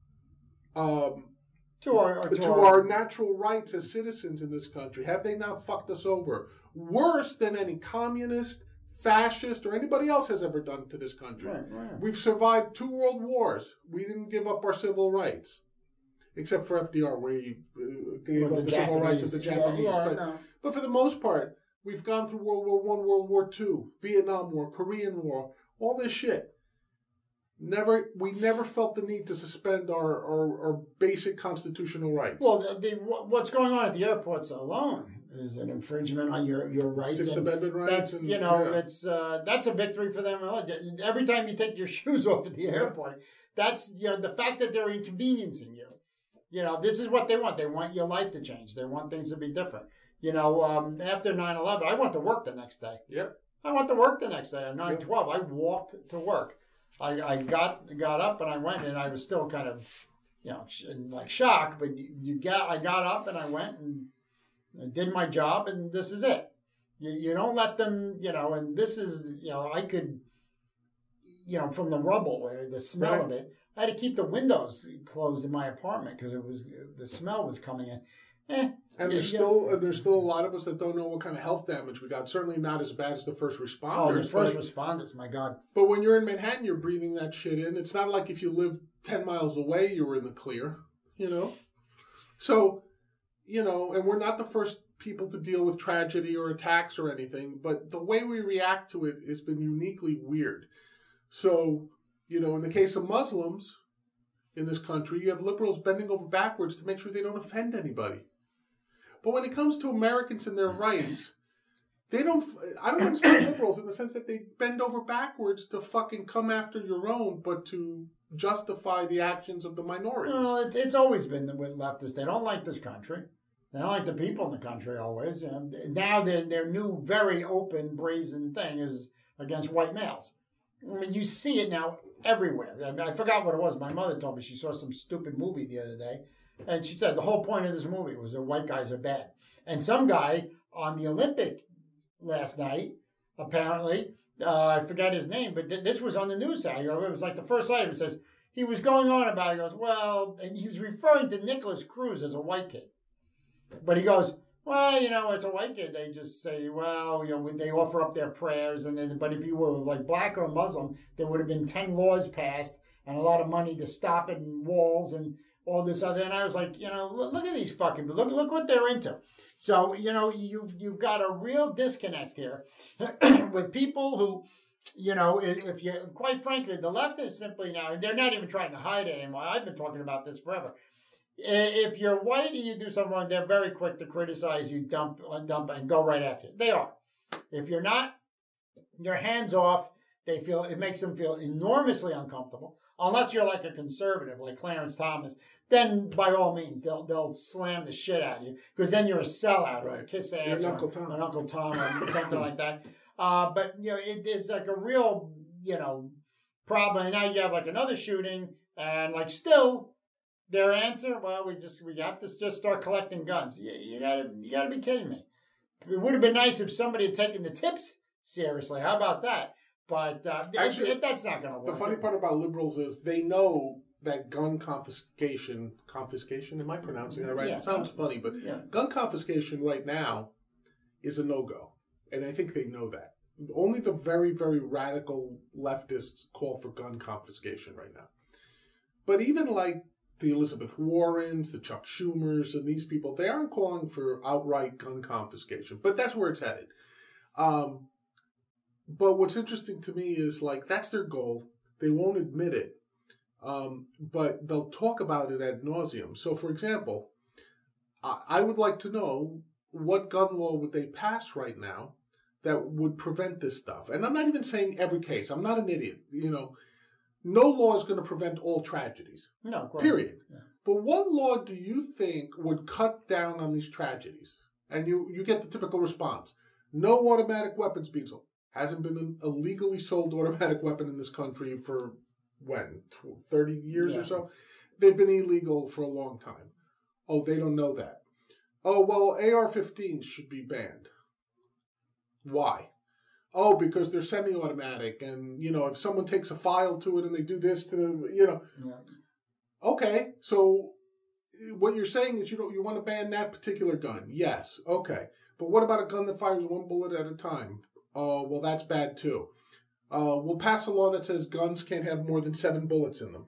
um, To our, to, to our, natural rights as citizens in this country? Have they not fucked us over worse than any communist, fascist, or anybody else has ever done to this country? Right, right. We've survived two world wars. We didn't give up our civil rights. Except for F D R, where he uh, gave Well, up the, the civil rights of the Japanese. Japanese. Yeah, yeah, but, no. but for the most part, we've gone through World War One, World War Two, Vietnam War, Korean War, all this shit. Never, we never felt the need to suspend our, our, our basic constitutional rights. Well, the, the, what's going on at the airports alone is an infringement on your, your rights. Sixth and Amendment rights. That's and, you know yeah. that's uh, that's a victory for them. Every time you take your shoes off at the airport, that's you know the fact that they're inconveniencing you. You know, this is what they want. They want your life to change. They want things to be different. You know, um, after nine eleven, I went to work the next day. Yep. I went to work the next day on nine twelve. I walked to work. I, I got got up and I went, and I was still kind of, you know, in like shock. But you, you got, I got up and I went and I did my job, and this is it. You, you don't let them, you know, and this is, you know, I could, you know, from the rubble, the smell Right. of it. I had to keep the windows closed in my apartment because it was the smell was coming in. Eh, And there's yeah, still uh, there's still a lot of us that don't know what kind of health damage we got. Certainly not as bad as the first responders. Oh, the first but, responders, my God. but when you're in Manhattan, you're breathing that shit in. It's not like if you live ten miles away, you were in the clear. You know, so you know, and we're not the first people to deal with tragedy or attacks or anything. But the way we react to it has been uniquely weird. So you know, in the case of Muslims in this country, you have liberals bending over backwards to make sure they don't offend anybody. But when it comes to Americans and their rights, they don't, I don't understand liberals in the sense that they bend over backwards to fucking come after your own, but to justify the actions of the minorities. Well, it's, it's always been the with leftists. They don't like this country. They don't like the people in the country always. Um, now their their new very open, brazen thing is against white males. I mean, you see it now everywhere. I, mean, I forgot what it was. My mother told me she saw some stupid movie the other day. And she said the whole point of this movie was that white guys are bad. And some guy on the Olympic last night, apparently, uh, I forgot his name, but th- this was on the news. You know, it was like the first item. It says, he was going on about it. He goes, well, and he was referring to Nicholas Cruz as a white kid. But he goes, well, you know, as a white kid, they just say, well, you know, they offer up their prayers. And then, but if you were like black or Muslim, there would have been ten laws passed and a lot of money to stop it and walls and all this other. And I was like, you know, look, look at these fucking, look, look what they're into. So, you know, you've, you've got a real disconnect here with people who, you know, if you, quite frankly, the left is simply now, they're not even trying to hide it anymore. I've been talking about this forever. If you're white and you do something wrong, they're very quick to criticize you, dump, dump, and go right after you. They are. If you're not, your hands off. They feel it makes them feel enormously uncomfortable. Unless you're like a conservative, like Clarence Thomas, then by all means they'll they'll slam the shit out of you because then you're a sellout or a kiss ass You're an or Uncle Tom. an Uncle Tom or something like that. Uh, but you know, it is like a real you know problem. And now you have like another shooting, and like still. Their answer, well, we just we have to just start collecting guns. You, you gotta you gotta be kidding me. It would have been nice if somebody had taken the tips seriously. How about that? But uh, Actually, it, that's not going to work. The funny part about liberals is they know that gun confiscation, confiscation, am I pronouncing that right? Yeah. It sounds funny, but Yeah. gun confiscation right now is a no-go. And I think they know that. Only the very, very radical leftists call for gun confiscation right now. But even like the Elizabeth Warrens, the Chuck Schumers, and these people, they aren't calling for outright gun confiscation. But that's where it's headed. Um, but what's interesting to me is, like, that's their goal. They won't admit it. Um, but they'll talk about it ad nauseum. So, for example, I, I would like to know what gun law would they pass right now that would prevent this stuff. And I'm not even saying every case. I'm not an idiot. You know, no law is going to prevent all tragedies. No, of course. Period. Yeah. But what law do you think would cut down on these tragedies? And you, you get the typical response. No automatic weapons being sold. Hasn't been an illegally sold automatic weapon in this country for, when, thirty years yeah. or so? They've been illegal for a long time. Oh, they don't know that. Oh, well, A R fifteens should be banned. Why? Oh, because they're semi-automatic, and, you know, if someone takes a file to it and they do this to the, you know. Yeah. Okay, so what you're saying is you don't you want to ban that particular gun. Yes, okay. But what about a gun that fires one bullet at a time? Oh, uh, well, that's bad too. Uh, we'll pass a law that says guns can't have more than seven bullets in them.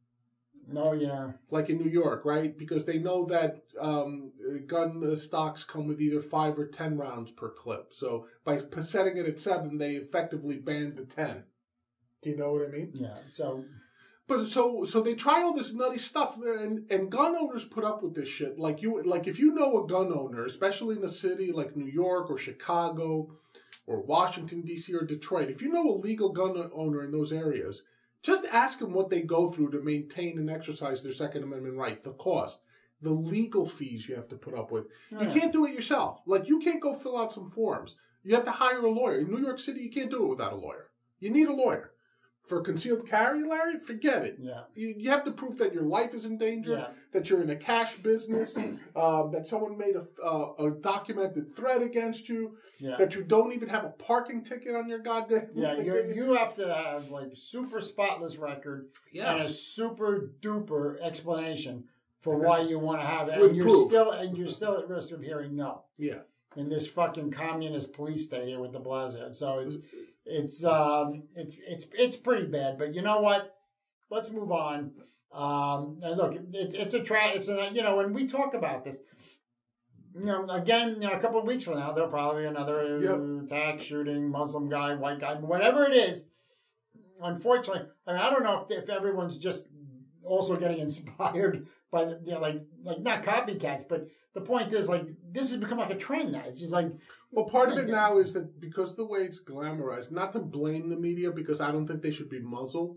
No, yeah. Like in New York, right? Because they know that um, gun stocks come with either five or ten rounds per clip. So by setting it at seven, they effectively banned the ten. Do you know what I mean? Yeah, so... But so so they try all this nutty stuff, and, and gun owners put up with this shit. Like you like if you know a gun owner, especially in a city like New York or Chicago or Washington, D C or Detroit, if you know a legal gun owner in those areas, just ask them what they go through to maintain and exercise their Second Amendment right, the cost, the legal fees you have to put up with. Oh, you yeah. can't do it yourself. Like you can't go fill out some forms. You have to hire a lawyer. In New York City, you can't do it without a lawyer. You need a lawyer. For concealed carry, Larry, forget it. Yeah. You, you have to prove that your life is in danger, Yeah. that you're in a cash business, um, that someone made a, uh, a documented threat against you, Yeah. that you don't even have a parking ticket on your goddamn... Yeah, you you have to have like super spotless record Yeah. and a super duper explanation for why you want to have it, With and you're proof. still and you're still at risk of hearing no Yeah. in this fucking communist police state here with De Blasio. So it's it's um it's it's it's pretty bad. But you know what? Let's move on. Um, and look, it, it's a tra- It's a you know when we talk about this. You know, again, you know, a couple of weeks from now, there'll probably be another Yep. attack, shooting, Muslim guy, white guy, whatever it is. Unfortunately, I mean, I don't know if, if everyone's just also getting inspired by the, you know, like, like not copycats, but the point is, like, this has become like a trend now. It's just like, Well, part of it now is that because of the way it's glamorized, not to blame the media because I don't think they should be muzzled,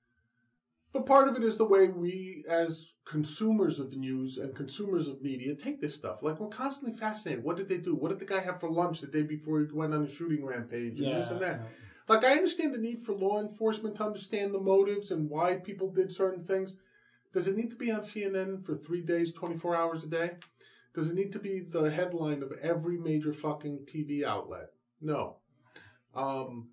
but part of it is the way we, as consumers of news and consumers of media, take this stuff. Like, we're constantly fascinated. What did they do? What did the guy have for lunch the day before he went on a shooting rampage? And yeah, this and that. Like, I understand the need for law enforcement to understand the motives and why people did certain things. Does it need to be on C N N for three days, twenty-four hours a day? Does it need to be the headline of every major fucking T V outlet? No. Um,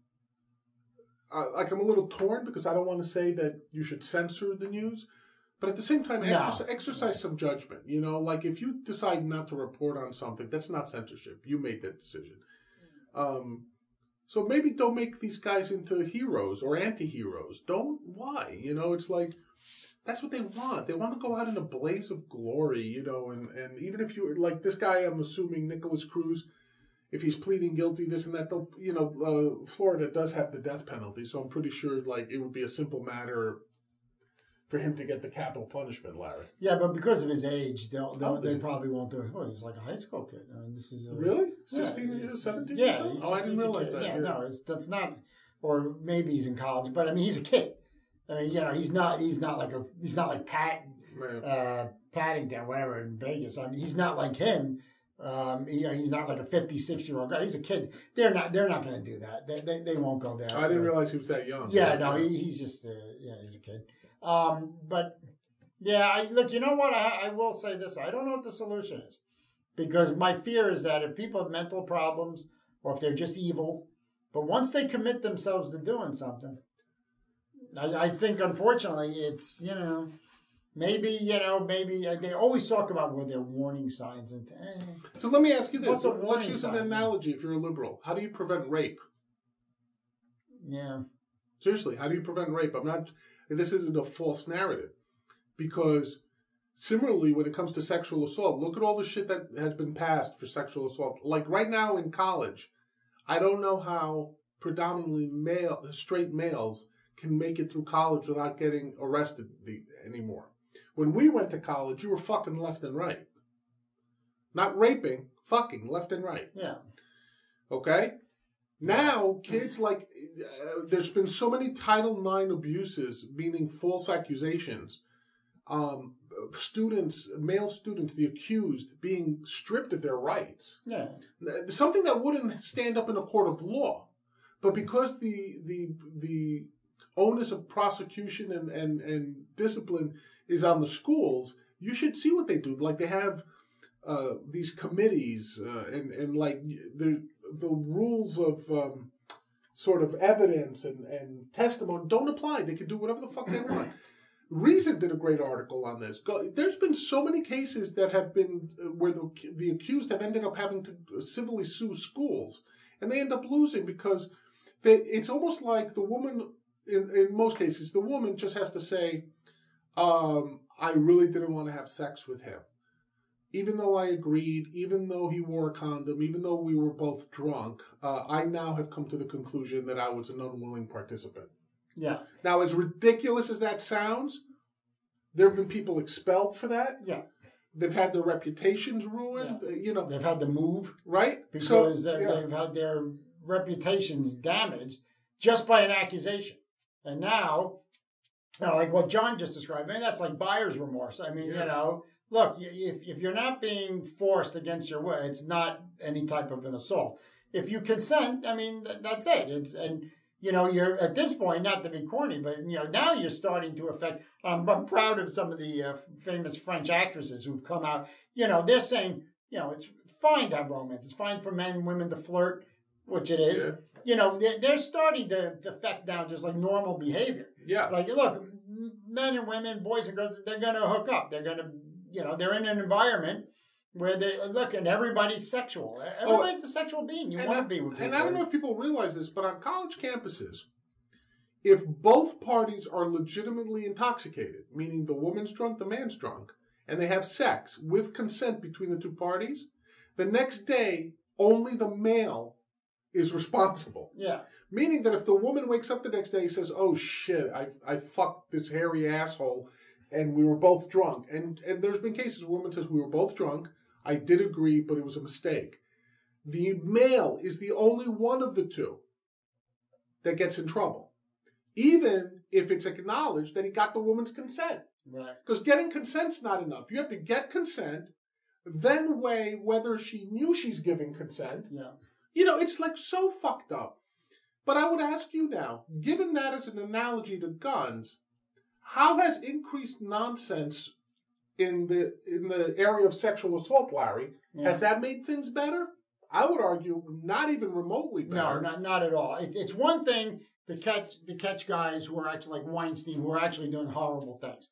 I, like, I'm a little torn because I don't want to say that you should censor the news. But at the same time, No. exercise, exercise some judgment. You know, like, if you decide not to report on something, that's not censorship. You made that decision. Um... So maybe don't make these guys into heroes or anti-heroes. Don't. Why? You know, it's like, that's what they want. They want to go out in a blaze of glory, you know, and, and even if you, like this guy, I'm assuming Nicholas Cruz, if he's pleading guilty, this and that, they'll, you know, uh, Florida does have the death penalty, so I'm pretty sure, like, it would be a simple matter for him to get the capital punishment, Larry. yeah, but because of his age, they'll, they'll Oh, they is it- probably won't do it. Oh, he's like a high school kid. I mean, this is a, Really? Yeah, sixteen years, he's- seventeen yeah, years old? he's Oh, I just- didn't he's a realize kid. that. Yeah, yeah. no, it's that's not, or maybe he's in college, but I mean, he's a kid. I mean, you know, he's not he's not like a he's not like Pat Right. uh, Paddington, whatever, in Vegas. I mean, he's not like him. Um, he, he's not like a fifty-six year old guy. He's a kid. They're not. They're not going to do that. They, they they won't go there. I didn't realize he was that young. Yeah, no, he, he's just uh, yeah, he's a kid. Um, but yeah, I, look, you know what? I I will say this. I don't know what the solution is, because my fear is that if people have mental problems or if they're just evil, but once they commit themselves to doing something, I, I think unfortunately it's you know. Maybe, you know, maybe uh, they always talk about where there are warning signs. And eh. So let me ask you this. What's a Let's warning use an sign? analogy if you're a liberal. How do you prevent rape? Yeah. Seriously, how do you prevent rape? I'm not, this isn't a false narrative. Because similarly, when it comes to sexual assault, look at all the shit that has been passed for sexual assault. Like right now in college, I don't know how predominantly male, straight males can make it through college without getting arrested the, anymore. When we went to college, you were fucking left and right. Not raping, fucking left and right. Yeah. Okay? Now, kids, like, uh, there's been so many Title nine abuses, meaning false accusations. Um, students, male students, the accused, being stripped of their rights. Yeah. Something that wouldn't stand up in a court of law. But because the the the onus of prosecution and, and, and discipline is on the schools, you should see what they do. Like, they have uh, these committees uh, and, and, like, the the rules of um, sort of evidence and, and testimony don't apply. They can do whatever the fuck they want. Reason did a great article on this. Go, there's been so many cases that have been uh, where the, the accused have ended up having to civilly sue schools, and they end up losing because they, it's almost like the woman, in, in most cases, the woman just has to say, um, I really didn't want to have sex with him. Even though I agreed, even though he wore a condom, even though we were both drunk, uh, I now have come to the conclusion that I was an unwilling participant. Yeah. Now, as ridiculous as that sounds, there have been people expelled for that. Yeah. They've had their reputations ruined. Yeah. Uh, you know, They've had to move. Right? Because so, they're- yeah. they've had their reputations damaged just by an accusation. And now, you know, like what John just described, man, that's like buyer's remorse. I mean, Yeah. you know, look, if, if you're not being forced against your will, it's not any type of an assault. If you consent, I mean, th- that's it. It's, and, you know, you're at this point, not to be corny, but, you know, now you're starting to affect, um, I'm proud of some of the uh, famous French actresses who've come out, you know, they're saying, you know, it's fine to have romance. It's fine for men and women to flirt, which it is. Yeah. You know, they're, they're starting to affect now just like normal behavior. Yeah. Like, look, m- men and women, boys and girls, they're going to hook up. They're going to, you know, they're in an environment where they look, and everybody's sexual. Everybody's oh, a sexual being. You want to be with people. And I don't know if people realize this, but on college campuses, if both parties are legitimately intoxicated, meaning the woman's drunk, the man's drunk, and they have sex with consent between the two parties, the next day, only the male is responsible. Yeah. Meaning that if the woman wakes up the next day and says, oh shit, I I fucked this hairy asshole and we were both drunk. And and there's been cases where a woman says we were both drunk, I did agree, but it was a mistake. The male is the only one of the two that gets in trouble. Even if it's acknowledged that he got the woman's consent. Right. Because getting consent's not enough. You have to get consent, then weigh whether she knew she's giving consent. Yeah. You know, it's like so fucked up. But I would ask you now, given that as an analogy to guns, how has increased nonsense in the in the area of sexual assault, Larry, Yeah. has that made things better? I would argue not even remotely better. No, not not at all. It, it's one thing to catch to catch guys who are actually like Weinstein, who are actually doing horrible things.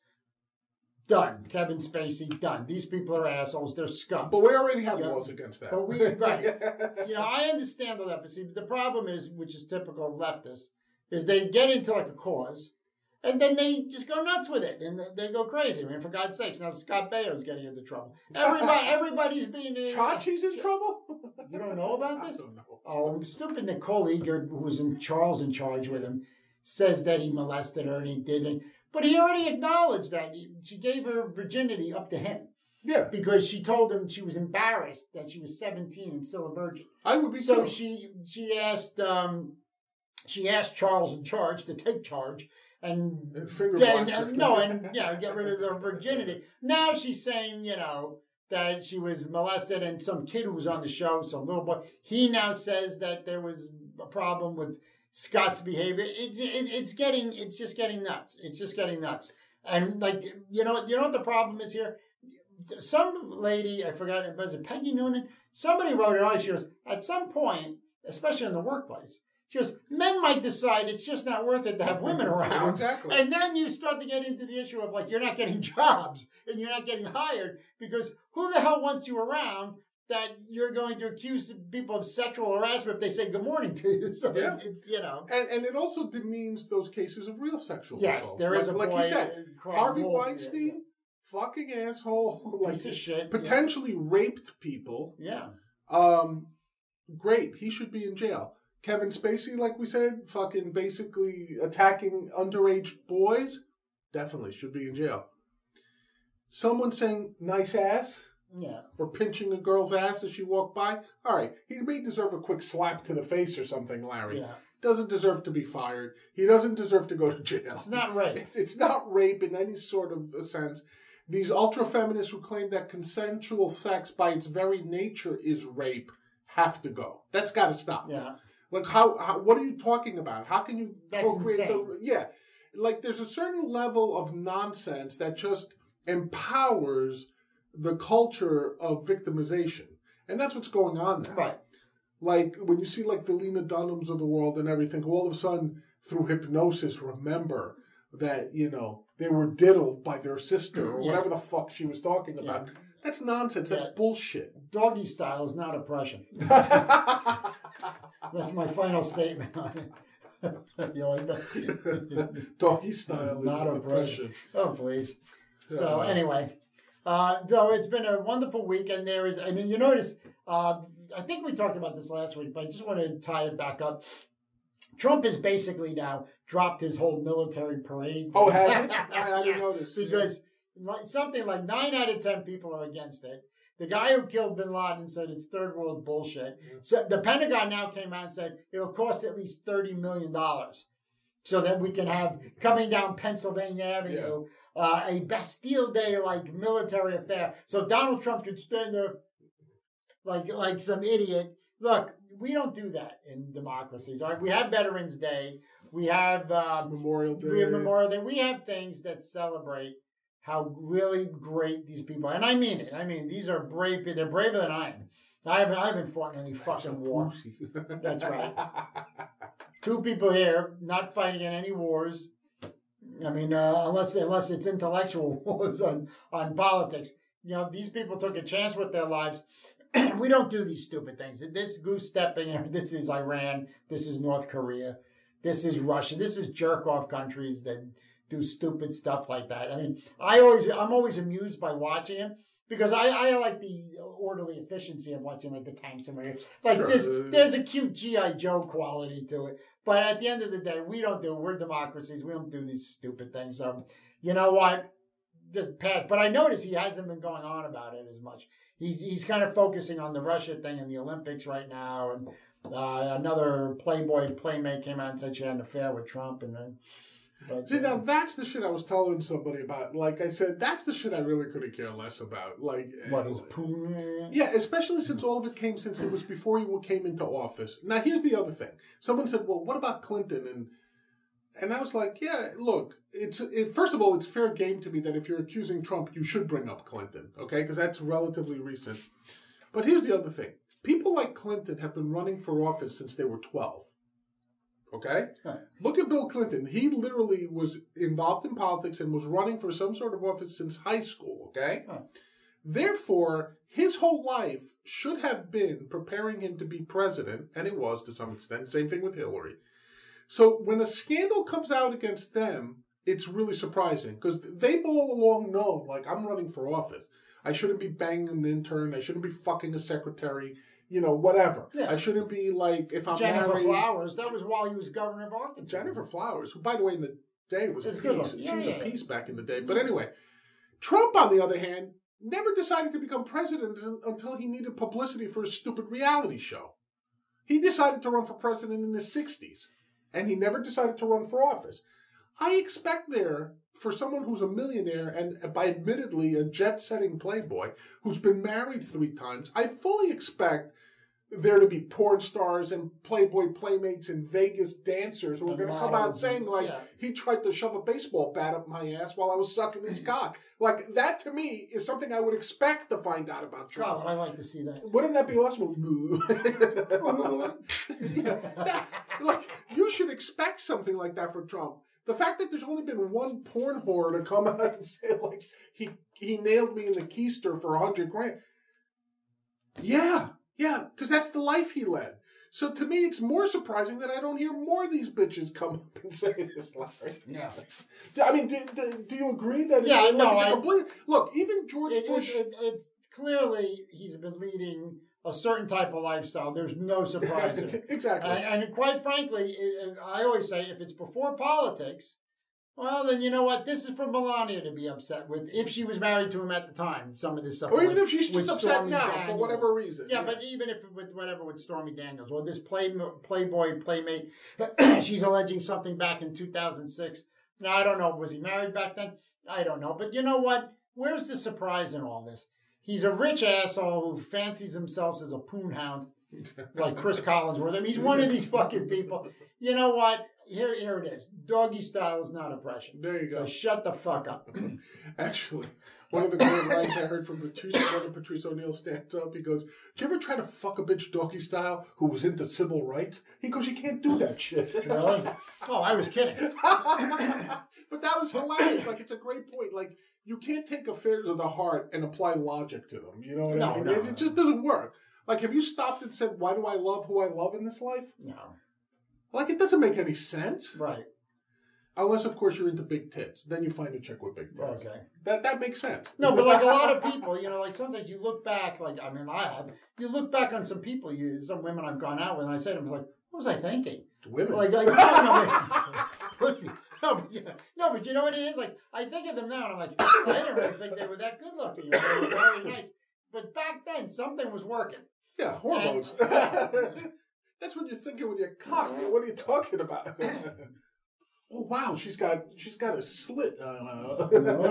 Done. Kevin Spacey, done. These people are assholes. They're scum. But we already have Yeah. laws against that. But we, right. You know, I understand all that, but see, the problem is, which is typical of leftists, is they get into like a cause, and then they just go nuts with it, and they, they go crazy. I mean, for God's sakes, now Scott Baio's getting into trouble. Everybody, everybody's being... Uh, Chachi's in trouble? You don't know about this? I don't know. Oh, stupid Nicole Eager, who was in Charles in charge with him, says that he molested her and he didn't. But he already acknowledged that. She gave her virginity up to him. Yeah. Because she told him she was embarrassed that she was seventeen and still a virgin. I would be So too. she she asked um, she asked Charles in charge to take charge and And finger then, blast her. no and yeah get rid of their virginity. Now she's saying, you know, that she was molested and some kid who was on the show, some little boy, he now says that there was a problem with Scott's behavior. It's it, it's getting it's just getting nuts. It's just getting nuts. And like you know you know what the problem is here. Some lady, I forgot, was it Peggy Noonan? Somebody wrote it on. She goes, at some point, especially in the workplace, she goes, men might decide it's just not worth it to have women around. Exactly. And then you start to get into the issue of like, you're not getting jobs and you're not getting hired because who the hell wants you around that you're going to accuse people of sexual harassment if they say good morning to you? So Yeah. it's, it's, you know. And and it also demeans those cases of real sexual Yes, assault. there is like, a like boy you said, called Harvey Wolf, Weinstein, yeah, fucking asshole, like Piece of shit. potentially raped people. Yeah. Um, great, he should be in jail. Kevin Spacey, like we said, fucking basically attacking underage boys, definitely should be in jail. Someone saying nice ass, yeah, or pinching a girl's ass as she walked by, all right, he may deserve a quick slap to the face or something, Larry. yeah. Doesn't deserve to be fired. He doesn't deserve to go to jail. It's not rape. It's, it's not rape in any sort of a sense. These ultra-feminists who claim that consensual sex by its very nature is rape have to go. That's got to stop. Yeah. Like, how, how? What are you talking about? How can you That's procreate insane. the... Yeah. Like, there's a certain level of nonsense that just empowers the culture of victimization. And that's what's going on there. Right. Like, when you see, like, the Lena Dunhams of the world and everything, who all of a sudden, through hypnosis, remember that, you know, they were diddled by their sister or Yeah. whatever the fuck she was talking about. Yeah. That's nonsense. That's Yeah. bullshit. Doggy style is not oppression. That's my final statement on it. You like that? Doggy style is Not oppression. Oh, please. So Uh, anyway, uh, though it's been a wonderful week, and there is, and you notice, uh, I think we talked about this last week, but I just want to tie it back up. Trump has basically now dropped his whole military parade. Oh, has it? I, I didn't notice. Because like, something like nine out of ten people are against it. The guy who killed bin Laden said it's third world bullshit. Yeah. So the Pentagon now came out and said it'll cost at least thirty million dollars so that we can have, coming down Pennsylvania Avenue, yeah. uh, a Bastille Day-like military affair. So Donald Trump could stand there like like some idiot. Look, we don't do that in democracies. All right? We have Veterans Day. We have um, Memorial Day. we have Memorial Day. We have things that celebrate how really great these people are. And I mean it. I mean, these are brave. They're braver than I am. I haven't, I haven't fought in any fucking war. That's right. Two people here not fighting in any wars. I mean, uh, unless unless it's intellectual wars on, on politics. You know, these people took a chance with their lives. We don't do these stupid things. This goose stepping, this is Iran. This is North Korea. This is Russia. This is jerk off countries that do stupid stuff like that. I mean, I always, I'm always amused by watching him because I, I like the orderly efficiency of watching like the tanks and everything. Like Sure. this, there's a cute G I Joe quality to it. But at the end of the day, we don't do, we're democracies. We don't do these stupid things. So, you know what? Just pass. But I notice he hasn't been going on about it as much. He's, he's kind of focusing on the Russia thing and the Olympics right now. And uh, another Playboy playmate came out and said she had an affair with Trump. And then, but, See, now that's the shit I was telling somebody about. Like I said, that's the shit I really couldn't care less about. Like, what is Putin? Yeah, especially since all of it came since it was before he came into office. Now, here's the other thing. Someone said, "Well, what about Clinton?" And and I was like, "Yeah, look, it's it, first of all, it's fair game to me that if you're accusing Trump, you should bring up Clinton, okay? Because that's relatively recent. But here's the other thing: people like Clinton have been running for office since they were twelve." Okay? Right. Look at Bill Clinton. He literally was involved in politics and was running for some sort of office since high school, okay? Right. Therefore, his whole life should have been preparing him to be president, and it was to some extent. Same thing with Hillary. So when a scandal comes out against them, it's really surprising because they've all along known, like, I'm running for office. I shouldn't be banging an intern. I shouldn't be fucking a secretary. You know, whatever. Yeah. I shouldn't be like, if I'm Jennifer married. Flowers. That was while he was governor of Arkansas. Jennifer Flowers, who, by the way, in the day was a It's good piece. looking. She Yeah, was yeah, a yeah. piece back in the day. But anyway, Trump, on the other hand, never decided to become president until he needed publicity for his stupid reality show. He decided to run for president in his sixties, and he never decided to run for office. I expect there, for someone who's a millionaire and, by admittedly, a jet-setting playboy who's been married three times, I fully expect there to be porn stars and Playboy playmates and Vegas dancers who are And going to come out models, saying, like, yeah. he tried to shove a baseball bat up my ass while I was sucking his cock. Like, that to me is something I would expect to find out about Trump. God, I like to see that. Wouldn't that be awesome? Yeah, that, like, you should expect something like that for Trump. The fact that there's only been one porn whore to come out and say, like, he he nailed me in the keister for a hundred grand. Yeah, yeah, because that's the life he led. So to me, it's more surprising that I don't hear more of these bitches come up and say this, Larry. Yeah. I mean, do, do, do you agree that Yeah, it's, no, like, it's a I- complete... Look, even George It, Bush... it, it, it's clearly he's been leading a certain type of lifestyle, there's no surprise in it. Exactly. And, and quite frankly, it, it, I always say if it's before politics, well, then you know what? This is for Melania to be upset with if she was married to him at the time. Some of this stuff, or even like, if she's just upset Stormy now Daniels. for whatever reason. Yeah, yeah. but even if with whatever with Stormy Daniels or this play, Playboy playmate, she's alleging something back in two thousand six. Now I don't know. Was he married back then? I don't know. But you know what? Where's the surprise in all this? He's a rich asshole who fancies himself as a poon hound, like Chris Collinsworth. I mean, he's one of these fucking people. You know what? Here, here it is. Doggy style is not oppression. There you go. So shut the fuck up. Actually, one of the great lines I heard from Patrice, brother Patrice O'Neill stands up. He goes, "Did you ever try to fuck a bitch doggy style who was into civil rights?" He goes, "You can't do that shit." Really? Oh, I was kidding. But that was hilarious. Like, it's a great point. Like, you can't take affairs of the heart and apply logic to them. You know what No, I mean? no, it, no. it just doesn't work. Like, have you stopped and said, "Why do I love who I love in this life?" No. Like, it doesn't make any sense. Right. Unless, of course, you're into big tits. Then you find a chick with big tits. Okay. That that makes sense. No, but like a lot of people, you know, like sometimes you look back, like, I mean, I have, you look back on some people, you, some women I've gone out with, and I say to them, like, what was I thinking? Women. Like, like I, pussy. No, but, yeah, no, but you know what it is? Like, I think of them now, and I'm like, I didn't really think they were that good looking. They were very nice. But back then, something was working. Yeah, hormones. That's what you're thinking with your cock. What are you talking about? Oh wow, she's got she's got a slit. Uh,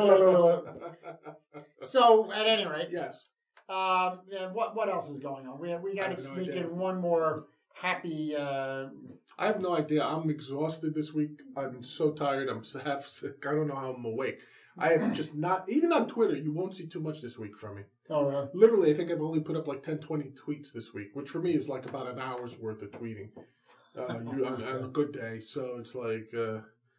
So, at any rate, yes. um, yeah, what what else is going on? We we got to have no sneak idea. in one more happy. Uh, I have no idea. I'm exhausted this week. I'm so tired. I'm half sick. I don't know how I'm awake. I have just not, even on Twitter, you won't see too much this week from me. oh, really? Literally, I think I've only put up like ten, twenty tweets this week, which for me is like about an hour's worth of tweeting uh, you, on, on a good day. So it's like, uh,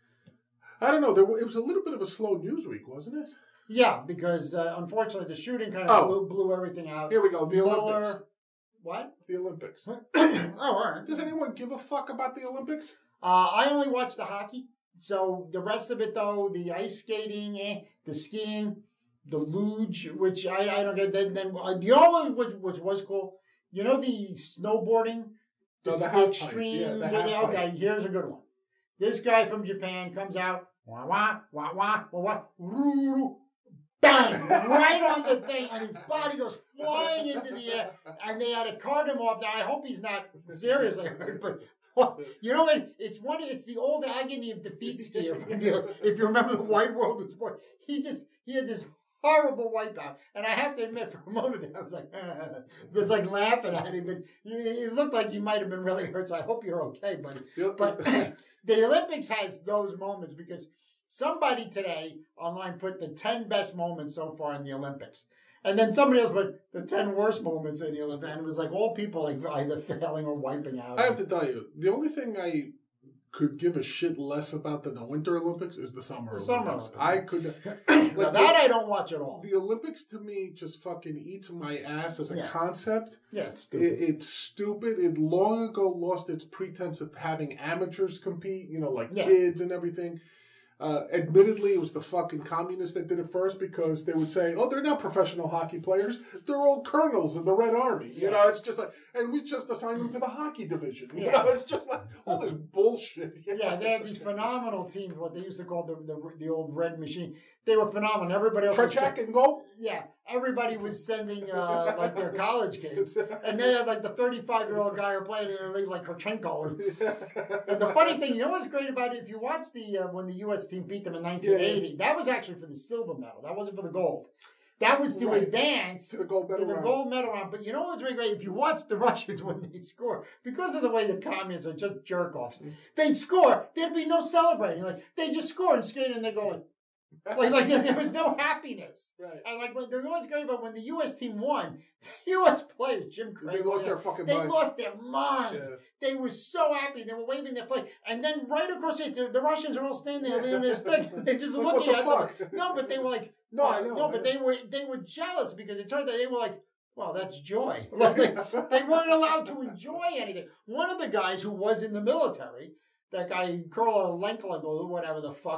I don't know. There, it was a little bit of a slow news week, wasn't it? Yeah, because uh, unfortunately the shooting kind of Oh. blew, blew everything out. Here we go. The Miller- Olympics. What? The Olympics. Oh, all right. Does anyone give a fuck about the Olympics? Uh, I only watched the hockey. So the rest of it, though, the ice skating, eh, the skiing, the luge, which I, I don't get. Then, then uh, the only which, which was cool, you know, the snowboarding, the, Oh, the the half pipe. extreme. Yeah, the okay, half pipe. here's a good one. This guy from Japan comes out, wah wah wah wah wah wah, roo, bang, right on the thing, and his body goes flying into the air, and they had to cart him off. Now I hope he's not seriously hurt, but. Well, you know what? It's one. It's the old agony of defeat skier. From the, if you remember the White World of Sport, he just he had this horrible wipeout, and I have to admit, for a moment there, I was like, just like laughing at him, and it looked like you might have been really hurt. So I hope you're okay, buddy. Yep. But the Olympics has those moments because somebody today online put the ten best moments so far in the Olympics. And then somebody else put the ten worst moments in the Olympics. And it was like all people like either failing or wiping out. I have to tell you, the only thing I could give a shit less about than the Winter Olympics is the Summer The Olympics. Summer Olympics. I could. Now that I don't watch at all. The Olympics to me just fucking eats my ass as a Yeah. concept. Yeah, it's It, stupid. it's stupid. It long ago lost its pretense of having amateurs compete, you know, like Yeah. kids and everything. Uh, admittedly, it was the fucking communists that did it first because they would say, oh, they're not professional hockey players. They're all colonels in the Red Army. You Yeah. know, it's just like, and we just assigned them to the hockey division. You Yeah. know, it's just like all this bullshit. Yeah, they had these phenomenal teams, what they used to call the the, the old red machine. They were phenomenal. Everybody else was Trechak and goal. yeah, everybody was sending uh, like their college kids. And they had like the thirty-five-year-old guy who played in the league like Korchenko. And, and the funny thing, you know what's great about it? If you watch the uh, when the U S team beat them in nineteen eighty, that was actually for the silver medal. That wasn't for the gold. That was to Right. advance to the gold to medal the round. gold medal round. But you know what's really great? If you watch the Russians when they score, because of the way the communists are just jerk offs, they'd score, there'd be no celebrating. Like they just score and skate and they go like, like, like there was no happiness. Right. And like when, the what's great about when the U S team won, the U S players, Jim Craig, They lost their fucking they minds. lost their minds. Yeah. They were so happy. They were waving their flag. And then right across the the, the Russians are all standing there on their stick. They're just Like, looking what the at them. fuck? No, but they were like, No, I uh, know. No, I but know. they were they were jealous because it turned out they were like, well, that's joy. Like they, they weren't allowed to enjoy anything. One of the guys who was in the military, that guy Kurla Lenkel or whatever the fuck,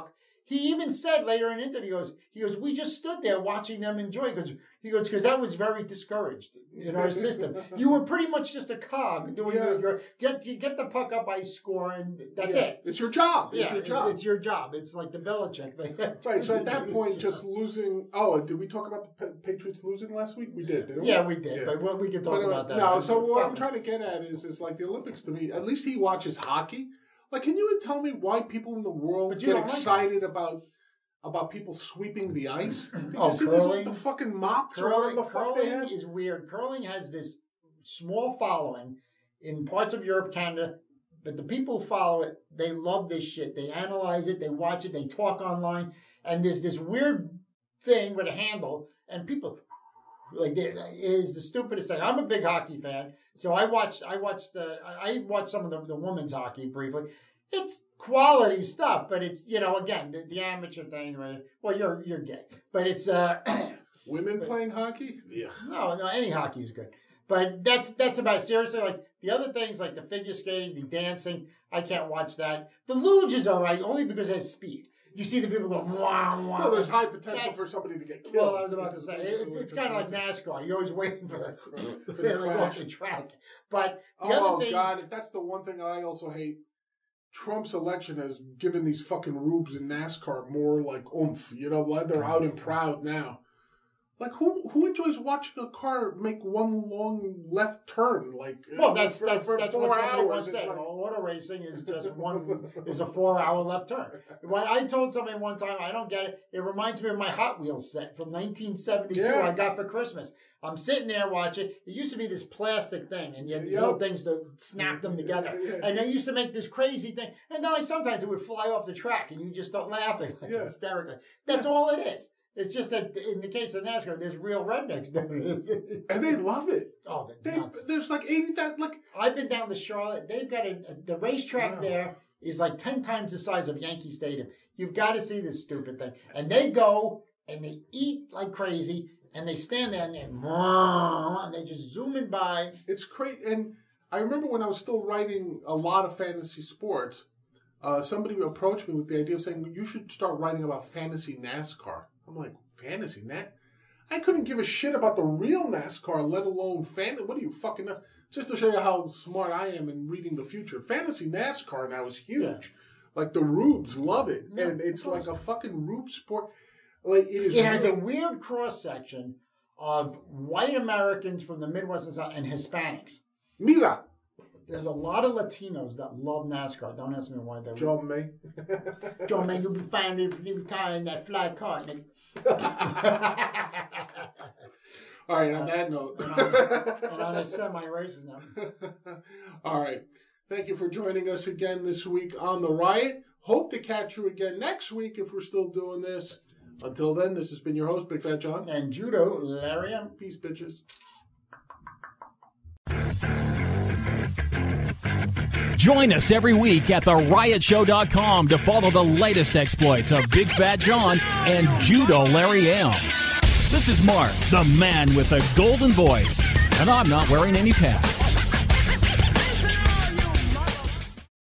He even said later in an interview, he goes, he goes, we just stood there watching them enjoy. He goes, he goes, because that was very discouraged in our system. You were pretty much just a cog doing Yeah. your, your get, you get the puck up, I score, and that's Yeah. it. It's your job. It's yeah, your job. It's, it's your job. It's like the Belichick thing. Right, so at that point, just losing. Oh, did we talk about the Pa- Patriots losing last week? We did, didn't we? Yeah, we did, Yeah. but well, we can talk But, uh, about that. No, so what Fuck I'm it. trying to get at is, is like the Olympics to me. At least he watches hockey. Like, can you tell me why people in the world But you get don't like excited about about people sweeping the ice? Did Oh, you see this curling? with the fucking mops or whatever Curling, the fuck they curling had? is weird. Curling has this small following in parts of Europe, Canada, but the people who follow it, they love this shit. They analyze it, they watch it, they talk online, and there's this weird thing with a handle, and people like it is the stupidest thing. I'm a big hockey fan, so I watched. I watched the. I watched some of the, the women's hockey briefly. It's quality stuff, but it's, you know, again, the, the amateur thing. Well, you're you're gay, but it's uh, Women playing hockey? Yeah. no, no, any hockey is good. But that's that's about it. Seriously, like the other things, like the figure skating, the dancing, I can't watch that. The luge is all right, only because it has speed. You see the people go, wah, wah. Well, there's high potential That's- for somebody to get killed. Well, I was about to say, it's, it's kind of like NASCAR. You're always waiting for the, they're like off the track. But the Oh, other thing, God, if that's the one thing I also hate, Trump's election has given these fucking rubes in NASCAR more like oomph. You know, like they're out and proud now. Like, who who enjoys watching a car make one long left turn? Like, well, uh, that's for, that's for that's four what somebody hours. once It's said. like- Well, auto racing is just one is a four hour left turn. When I told somebody one time, I don't get it. It reminds me of my Hot Wheels set from nineteen seventy-two. Yeah. I got for Christmas. I'm sitting there watching. It used to be this plastic thing, and you had these Yep. little things to snap them together. Yeah. And they used to make this crazy thing. And then, like, sometimes it would fly off the track, and you just start laughing like Yeah. hysterically. That's all it is. It's just that in the case of NASCAR, there's real rednecks doing it. and they love it. Oh, they're They, nuts. there's like eighty that like I've been down to Charlotte. They've got a, the racetrack Wow. there is like ten times the size of Yankee Stadium. You've got to see this stupid thing. And they go and they eat like crazy, and they stand there and they and they just zooming by. it's crazy. And I remember when I was still writing a lot of fantasy sports, uh, somebody approached me with the idea of saying you should start writing about fantasy NASCAR. I'm like, fantasy Nat? I couldn't give a shit about the real NASCAR, let alone fan. What are you fucking nuts? Just to show you how smart I am in reading the future. Fantasy NASCAR now is huge. Yeah. Like the rubes love it, Yeah, and it's of course. like a fucking rube sport. Like it is. It has a really- weird cross section of white Americans from the Midwest and South and Hispanics. Mira, There's a lot of Latinos that love NASCAR. Don't ask me why they Joe May. Joe, man, you'll be fine if you retire in that fly car, nigga. All right. On that note, And on, and on a semi-racist note. all right. Thank you for joining us again this week on The Riot. Hope to catch you again next week if we're still doing this. Until then, this has been your host, Big Fat John. And Judo, Larry M. Peace, bitches. Join us every week at the riot show dot com to follow the latest exploits of Big Fat John and Judo Larry M. This is Mark, the man with the golden voice, and I'm not wearing any pads.